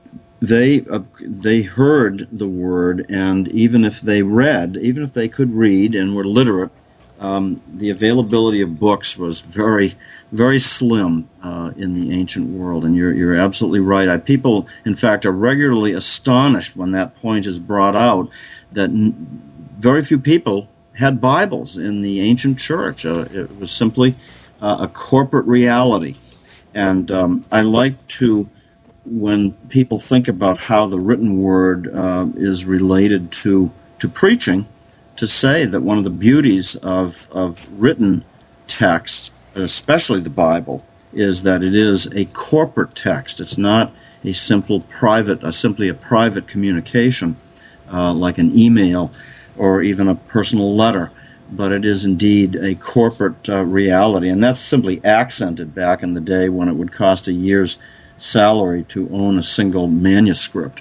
heard the word, and even if they could read and were literate, the availability of books was very, very slim in the ancient world. And you're absolutely right. People, in fact, are regularly astonished when that point is brought out, that very few people had Bibles in the ancient church. It was simply a corporate reality. And I like to, when people think about how the written word is related to preaching, to say that one of the beauties of written texts, especially the Bible, is that it is a corporate text. It's not simply a private communication. like an email or even a personal letter, but it is indeed a corporate reality, and that's simply accented back in the day when it would cost a year's salary to own a single manuscript.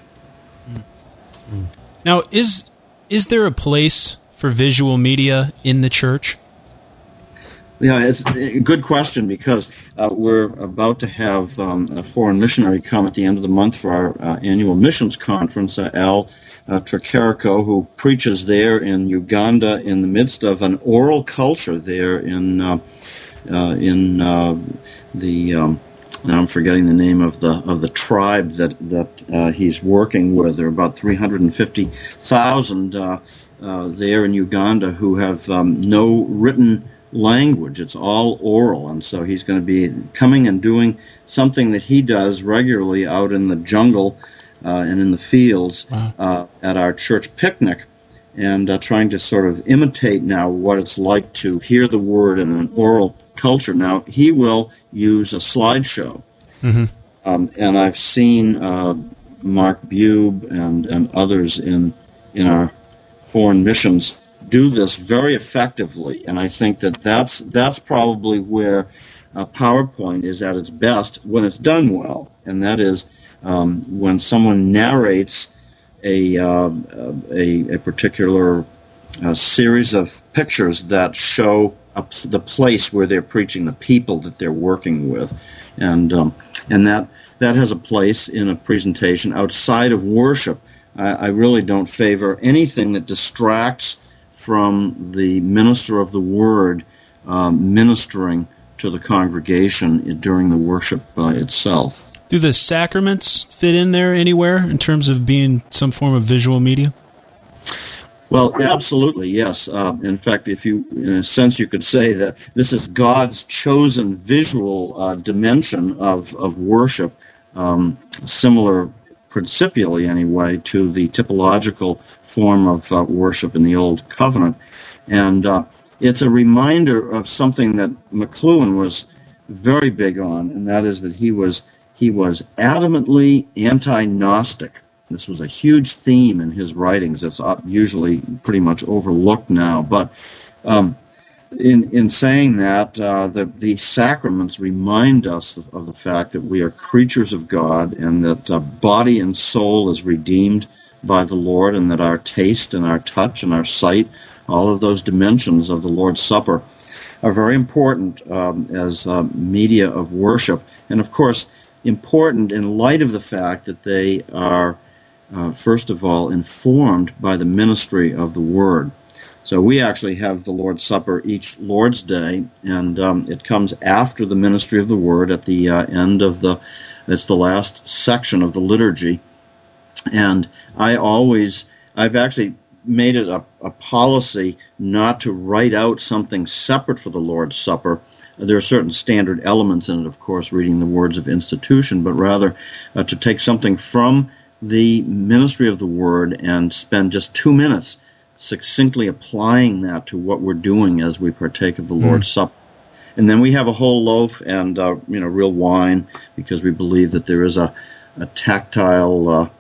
Now, is there a place for visual media in the church? Yeah, it's a good question, because we're about to have a foreign missionary come at the end of the month for our annual missions conference, Al Tricarico, who preaches there in Uganda in the midst of an oral culture there in the now I'm forgetting the name of the tribe that he's working with. There are about 350,000 there in Uganda who have no written language. It's all oral, and so he's going to be coming and doing something that he does regularly out in the jungle and in the fields. Wow. At our church picnic, and trying to sort of imitate now what it's like to hear the word in an oral culture. Now, he will use a slideshow, and I've seen Mark Bube and others in our foreign missions do this very effectively, and I think that's probably where PowerPoint is at its best when it's done well, and that is when someone narrates a particular series of pictures that show the place where they're preaching, the people that they're working with, and that has a place in a presentation outside of worship. I really don't favor anything that distracts from the minister of the word ministering to the congregation during the worship itself. Do the sacraments fit in there anywhere in terms of being some form of visual media? Well, absolutely, yes. In fact, in a sense, you could say that this is God's chosen visual dimension of worship, similar principially anyway to the typological form of worship in the Old Covenant. And it's a reminder of something that McLuhan was very big on, and that is that he was adamantly anti-Gnostic. This was a huge theme in his writings. It's usually pretty much overlooked now. But in saying that, the sacraments remind us of the fact that we are creatures of God, and that body and soul is redeemed by the Lord, and that our taste and our touch and our sight, all of those dimensions of the Lord's Supper, are very important as media of worship. And of course, important in light of the fact that they are, first of all, informed by the ministry of the Word. So we actually have the Lord's Supper each Lord's Day, and it comes after the ministry of the Word at the end of it's the last section of the liturgy. And I've actually made it a policy not to write out something separate for the Lord's Supper. There are certain standard elements in it, of course, reading the words of institution, but rather to take something from the ministry of the Word and spend just 2 minutes succinctly applying that to what we're doing as we partake of the Lord's Supper. And then we have a whole loaf and real wine, because we believe that there is a tactile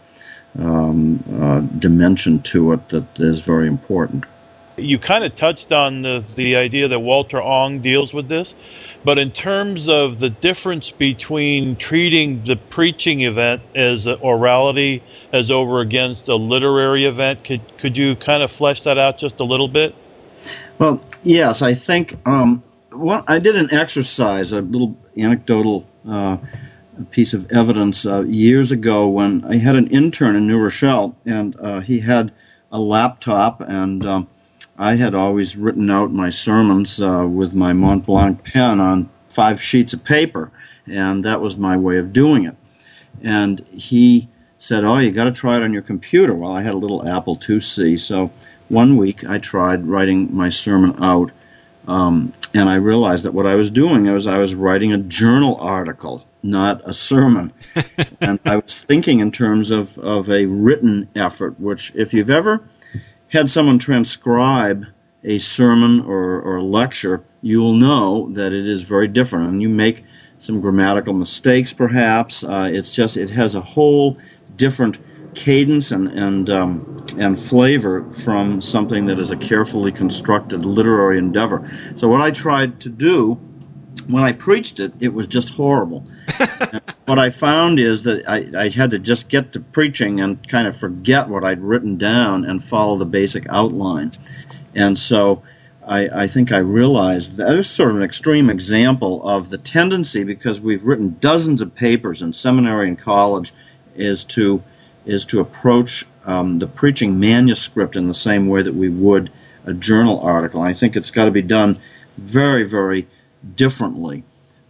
dimension to it that is very important. You kind of touched on the idea that Walter Ong deals with this, but in terms of the difference between treating the preaching event as an orality as over against a literary event, could you kind of flesh that out just a little bit? Well, yes, I think I did an exercise, a little anecdotal piece of evidence years ago when I had an intern in New Rochelle, and he had a laptop, and I had always written out my sermons with my Mont Blanc pen on 5 sheets of paper, and that was my way of doing it. And he said, "Oh, you got to try it on your computer." Well, I had a little Apple IIc, so one week I tried writing my sermon out, and I realized that what I was doing was I was writing a journal article, not a sermon. And I was thinking in terms of a written effort, which if you've ever had someone transcribe a sermon or a lecture, you will know that it is very different. And you make some grammatical mistakes, perhaps. It has a whole different cadence and flavor from something that is a carefully constructed literary endeavor. So what I tried to do when I preached it, it was just horrible. What I found is that I had to just get to preaching and kind of forget what I'd written down and follow the basic outline. And so I think I realized that was sort of an extreme example of the tendency, because we've written dozens of papers in seminary and college, is to approach the preaching manuscript in the same way that we would a journal article. And I think it's got to be done very, very differently.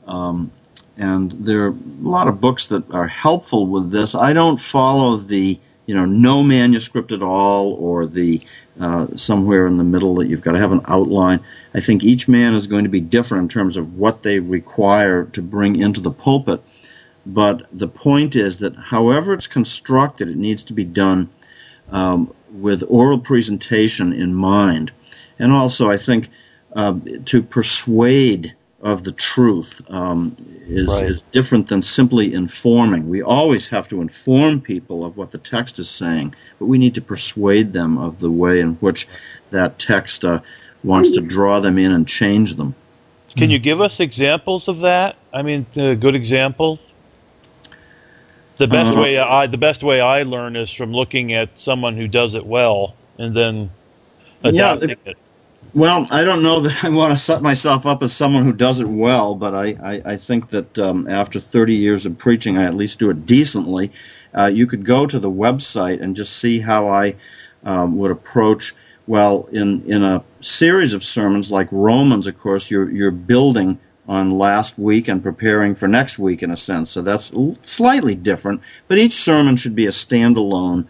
And there are a lot of books that are helpful with this. I don't follow the no manuscript at all, or the somewhere in the middle that you've got to have an outline. I think each man is going to be different in terms of what they require to bring into the pulpit. But the point is that however it's constructed, it needs to be done with oral presentation in mind. And also, I think to persuade of the truth is different than simply informing. We always have to inform people of what the text is saying, but we need to persuade them of the way in which that text wants to draw them in and change them. Can you give us examples of that? I mean, good examples? The best way I learn is from looking at someone who does it well and then adapting it. Well, I don't know that I want to set myself up as someone who does it well, but I think that after 30 years of preaching, I at least do it decently. You could go to the website and just see how I would approach. Well, in a series of sermons like Romans, of course, you're building on last week and preparing for next week, in a sense. So that's slightly different, but each sermon should be a standalone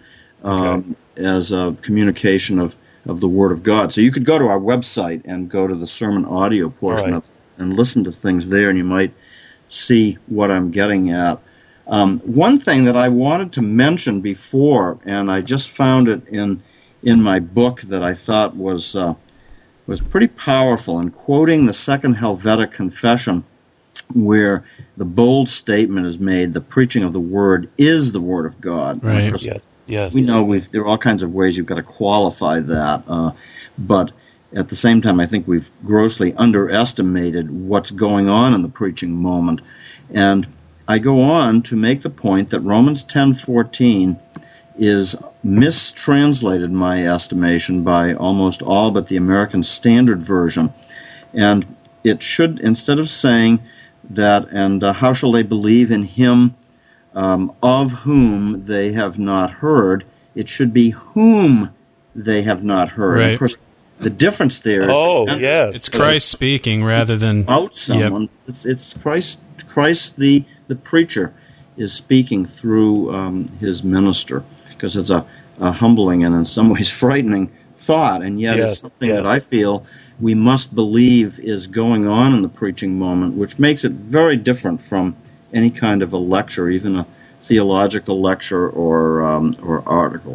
as a communication of the Word of God. So you could go to our website and go to the sermon audio portion of and listen to things there, and you might see what I'm getting at. One thing that I wanted to mention before, and I just found it in my book that I thought was pretty powerful, in quoting the Second Helvetic Confession, where the bold statement is made, the preaching of the Word is the Word of God. Right. Yes. We know there are all kinds of ways you've got to qualify that, but at the same time, I think we've grossly underestimated what's going on in the preaching moment. And I go on to make the point that Romans 10:14 is mistranslated, in my estimation, by almost all but the American Standard Version. And it should, instead of saying that, and how shall they believe in him of whom they have not heard, it should be whom they have not heard. Right. Of course, the difference there is it's Christ speaking rather than about someone. Yep. It's Christ the preacher is speaking through his minister, because it's a humbling and in some ways frightening thought, and yet it's something that I feel we must believe is going on in the preaching moment, which makes it very different from any kind of a lecture, even a theological lecture or article.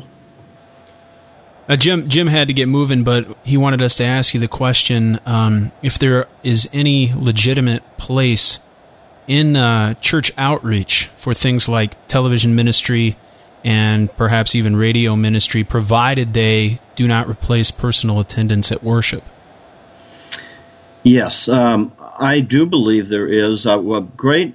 Jim had to get moving, but he wanted us to ask you the question, if there is any legitimate place in church outreach for things like television ministry and perhaps even radio ministry, provided they do not replace personal attendance at worship. Yes, I do believe there is. Great.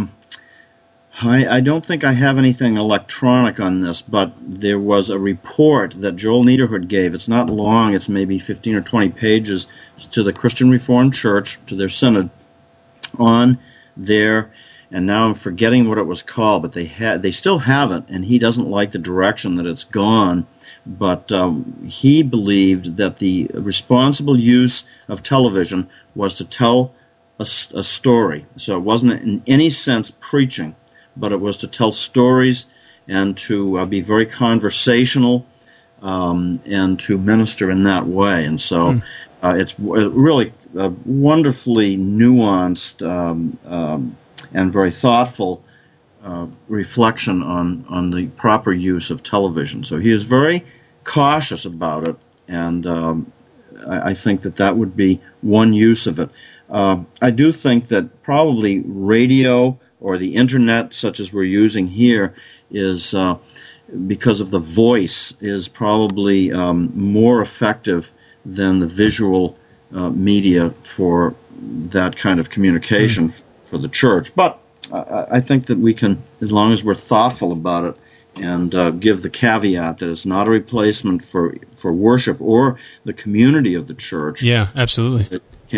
I don't think I have anything electronic on this, but there was a report that Joel Niederhood gave. It's not long. It's maybe 15 or 20 pages to the Christian Reformed Church, to their synod, on their, and now I'm forgetting what it was called, but they still have it, and he doesn't like the direction that it's gone. But he believed that the responsible use of television was to tell a story. So it wasn't in any sense preaching, but it was to tell stories and to be very conversational and to minister in that way. And so it's really a wonderfully nuanced and very thoughtful reflection on the proper use of television. So he is very cautious about it, and I think that would be one use of it. I do think that probably radio or the internet, such as we're using here, is because of the voice, is probably more effective than the visual media for that kind of communication for the church. But I think that we can, as long as we're thoughtful about it, and give the caveat that it's not a replacement for worship or the community of the church. Yeah, absolutely.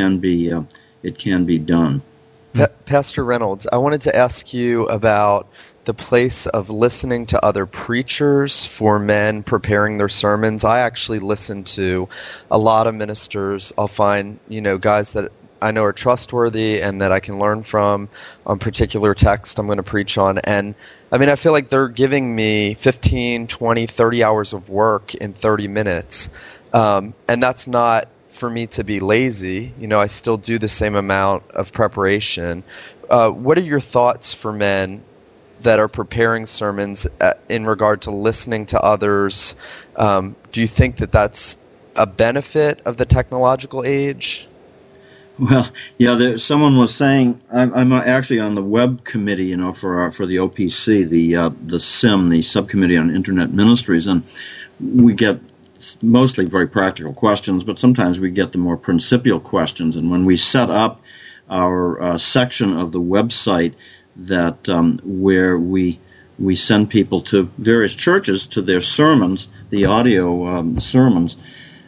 It can be done. Pastor Reynolds, I wanted to ask you about the place of listening to other preachers for men preparing their sermons. I actually listen to a lot of ministers. I'll find, guys that I know are trustworthy and that I can learn from on particular text I'm going to preach on. And I feel like they're giving me 15, 20, 30 hours of work in 30 minutes. And that's not for me to be lazy. I still do the same amount of preparation. What are your thoughts for men that are preparing sermons in regard to listening to others? Do you think that that's a benefit of the technological age? Well, yeah. Someone was saying I'm actually on the web committee, for the OPC, the SIM, the Subcommittee on Internet Ministries, and we get mostly very practical questions, but sometimes we get the more principial questions. And when we set up our section of the website that where we send people to various churches to their sermons, the audio sermons.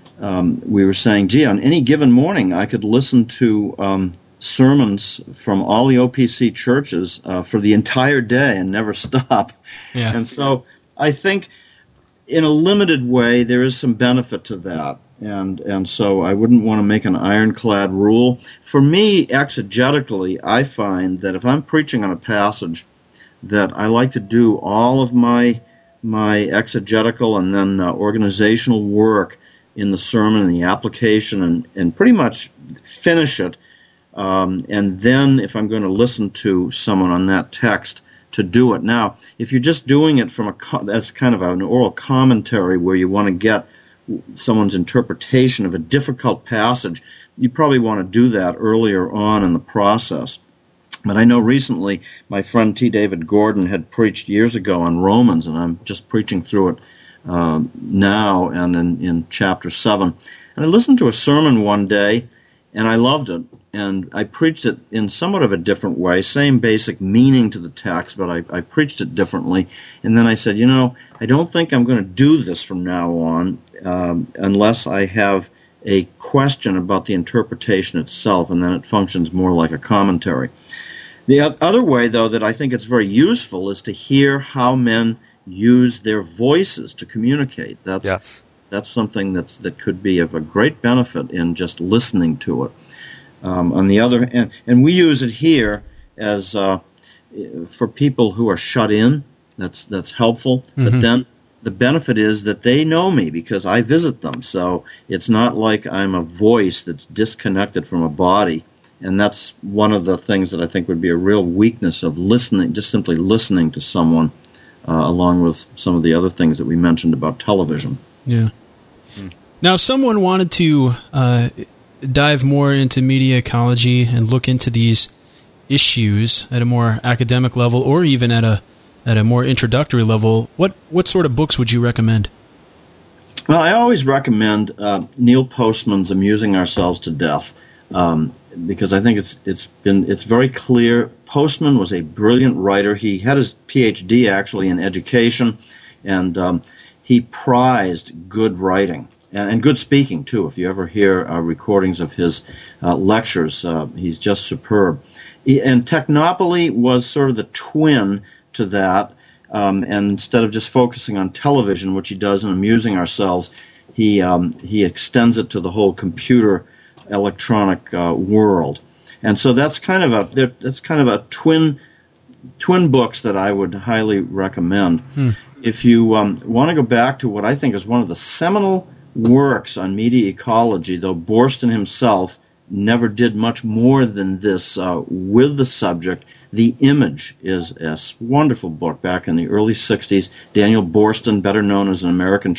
We were saying, gee, on any given morning, I could listen to sermons from all the OPC churches for the entire day and never stop. Yeah. And so I think in a limited way, there is some benefit to that. And so I wouldn't want to make an ironclad rule. For me, exegetically, I find that if I'm preaching on a passage, that I like to do all of my exegetical and then organizational work in the sermon and the application and pretty much finish it. And then if I'm going to listen to someone on that text, to do it. Now, if you're just doing it as kind of an oral commentary where you want to get someone's interpretation of a difficult passage, you probably want to do that earlier on in the process. But I know recently my friend T. David Gordon had preached years ago on Romans, and I'm just preaching through it now and in chapter 7. And I listened to a sermon one day, and I loved it. And I preached it in somewhat of a different way, same basic meaning to the text, but I preached it differently. And then I said, I don't think I'm going to do this from now on unless I have a question about the interpretation itself, and then it functions more like a commentary. The other way, though, that I think it's very useful is to hear how men use their voices to communicate. That's something that could be of a great benefit in just listening to it. On the other hand, and we use it here as for people who are shut in. That's helpful. Mm-hmm. But then the benefit is that they know me because I visit them. So it's not like I'm a voice that's disconnected from a body. And that's one of the things that I think would be a real weakness of listening, just simply listening to someone, along with some of the other things that we mentioned about television. Yeah. Now, if someone wanted to dive more into media ecology and look into these issues at a more academic level, or even at a more introductory level, what sort of books would you recommend? Well, I always recommend Neil Postman's "Amusing Ourselves to Death," because I think it's very clear. Postman was a brilliant writer. He had his PhD actually in education, and he prized good writing. And good speaking, too. If you ever hear recordings of his lectures, he's just superb. And Technopoly was sort of the twin to that. And instead of just focusing on television, which he does in Amusing Ourselves, he extends it to the whole computer electronic world. And so that's kind of a twin books that I would highly recommend. If you want to go back to what I think is one of the seminal works on media ecology, though Boorstin himself never did much more than this with the subject, The Image is a wonderful book back in the early 60s. Daniel Boorstin, better known as an American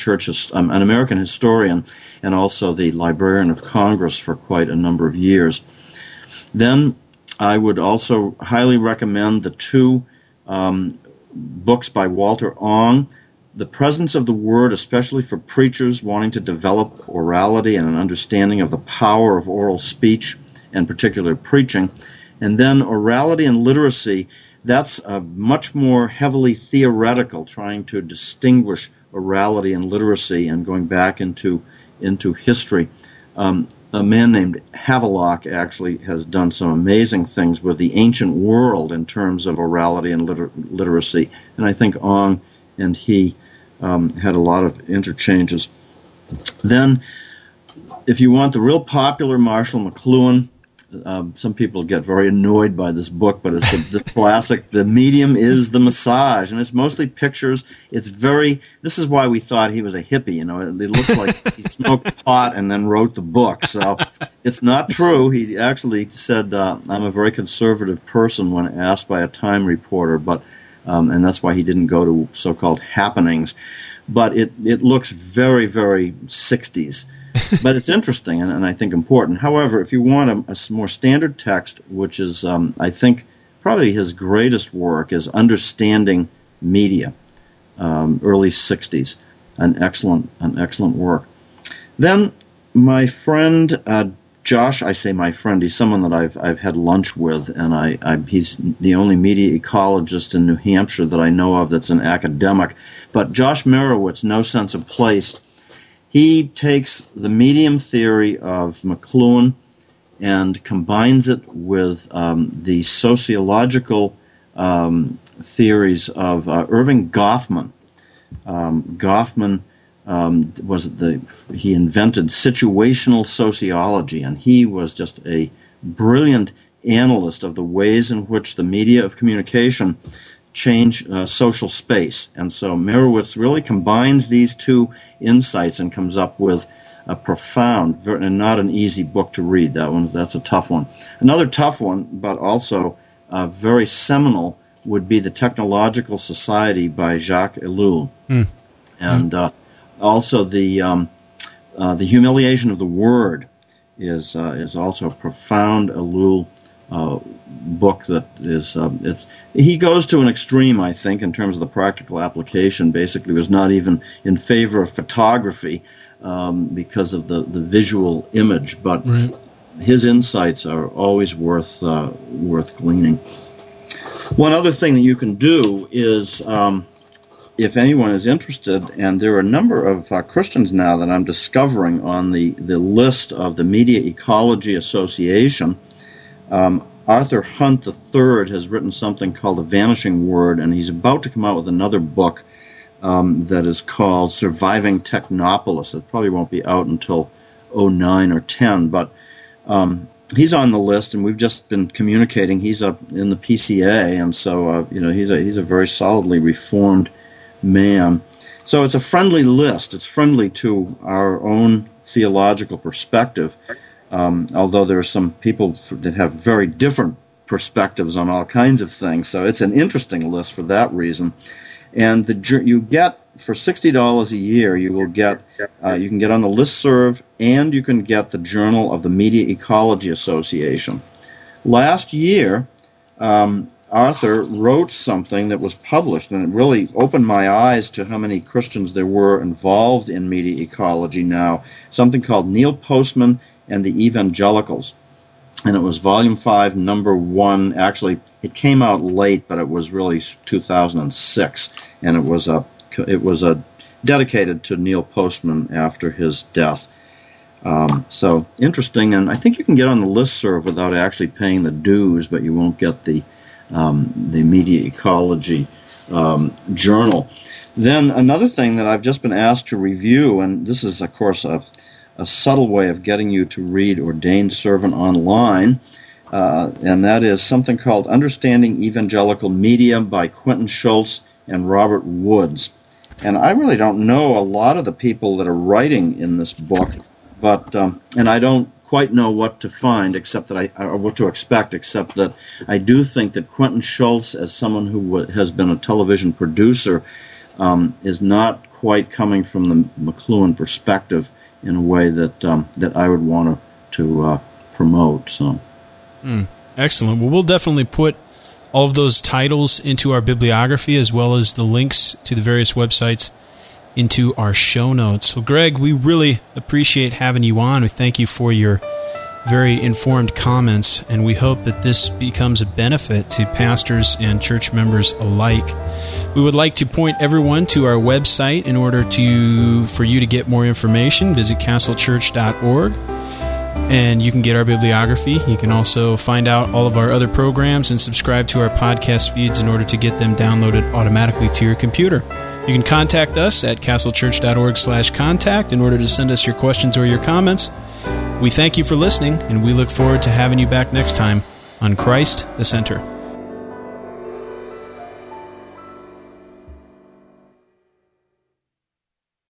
historian, and also the Librarian of Congress for quite a number of years. Then I would also highly recommend the two books by Walter Ong, the presence of the Word, especially for preachers wanting to develop orality and an understanding of the power of oral speech, and particular preaching. And then orality and literacy, that's much more heavily theoretical, trying to distinguish orality and literacy and going back into history. A man named Havelock actually has done some amazing things with the ancient world in terms of orality and literacy, and I think Ong and he had a lot of interchanges. Then, if you want the real popular Marshall McLuhan, some people get very annoyed by this book, but it's the classic, The Medium is the Massage, and it's mostly pictures. This is why we thought he was a hippie, you know. It looks like he smoked pot and then wrote the book, so it's not true. He actually said, I'm a very conservative person when asked by a Time reporter, but and that's why he didn't go to so-called happenings. But it looks very, very 60s. But it's interesting and I think important. However, if you want a more standard text, which is, I think, probably his greatest work, is Understanding Media, early 60s, an excellent work. Then my friend Josh, I say my friend, he's someone that I've had lunch with, and he's the only media ecologist in New Hampshire that I know of that's an academic. But Josh Merowitz, No Sense of Place, he takes the medium theory of McLuhan and combines it with the sociological theories of Irving Goffman. Goffman he invented situational sociology, and he was just a brilliant analyst of the ways in which the media of communication change social space. And so Merowitz really combines these two insights and comes up with a profound and not an easy book to read. That's a tough one. Another tough one, but also very seminal, would be The Technological Society by Jacques Ellul. And also the Humiliation of the Word is also a profound Ellul book that is he goes to an extreme, I think, in terms of the practical application. Basically was not even in favor of photography because of the visual image, but right. His insights are always worth gleaning. One other thing that you can do is, if anyone is interested, and there are a number of Christians now that I'm discovering on the list of the Media Ecology Association. Arthur Hunt III has written something called The Vanishing Word, and he's about to come out with another book that is called Surviving Technopolis. It probably won't be out until 2009 or 10, but he's on the list, and we've just been communicating. He's up in the PCA, and so he's a very solidly reformed man. So it's a friendly list. It's friendly to our own theological perspective. Although there are some people that have very different perspectives on all kinds of things, so it's an interesting list for that reason. And you get, for $60 a year, you will get you can get on the listserv, and you can get the Journal of the Media Ecology Association. Last year, Arthur wrote something that was published, and it really opened my eyes to how many Christians there were involved in media ecology now. Something called Neil Postman and the Evangelicals, and it was Volume 5, Number 1. Actually, it came out late, but it was really 2006, and it was dedicated to Neil Postman after his death. So interesting, and I think you can get on the listserv without actually paying the dues, but you won't get the Media Ecology Journal. Then another thing that I've just been asked to review, and this is, of course, a subtle way of getting you to read Ordained Servant online, and that is something called Understanding Evangelical Media by Quentin Schultz and Robert Woods. And I really don't know a lot of the people that are writing in this book, but and I don't quite know what to find, except that or what to expect, except that I do think that Quentin Schultz, as someone who has been a television producer, is not quite coming from the McLuhan perspective in a way that I would want to promote. So, excellent. Well, we'll definitely put all of those titles into our bibliography, as well as the links to the various websites into our show notes. Well, Greg, we really appreciate having you on. We thank you for your very informed comments, and we hope that this becomes a benefit to pastors and church members alike. We would like to point everyone to our website in order for you to get more information. Visit castlechurch.org, and you can get our bibliography. You can also find out all of our other programs and subscribe to our podcast feeds in order to get them downloaded automatically to your computer. You can contact us at castlechurch.org/contact in order to send us your questions or your comments. We thank you for listening, and we look forward to having you back next time on Christ the Center.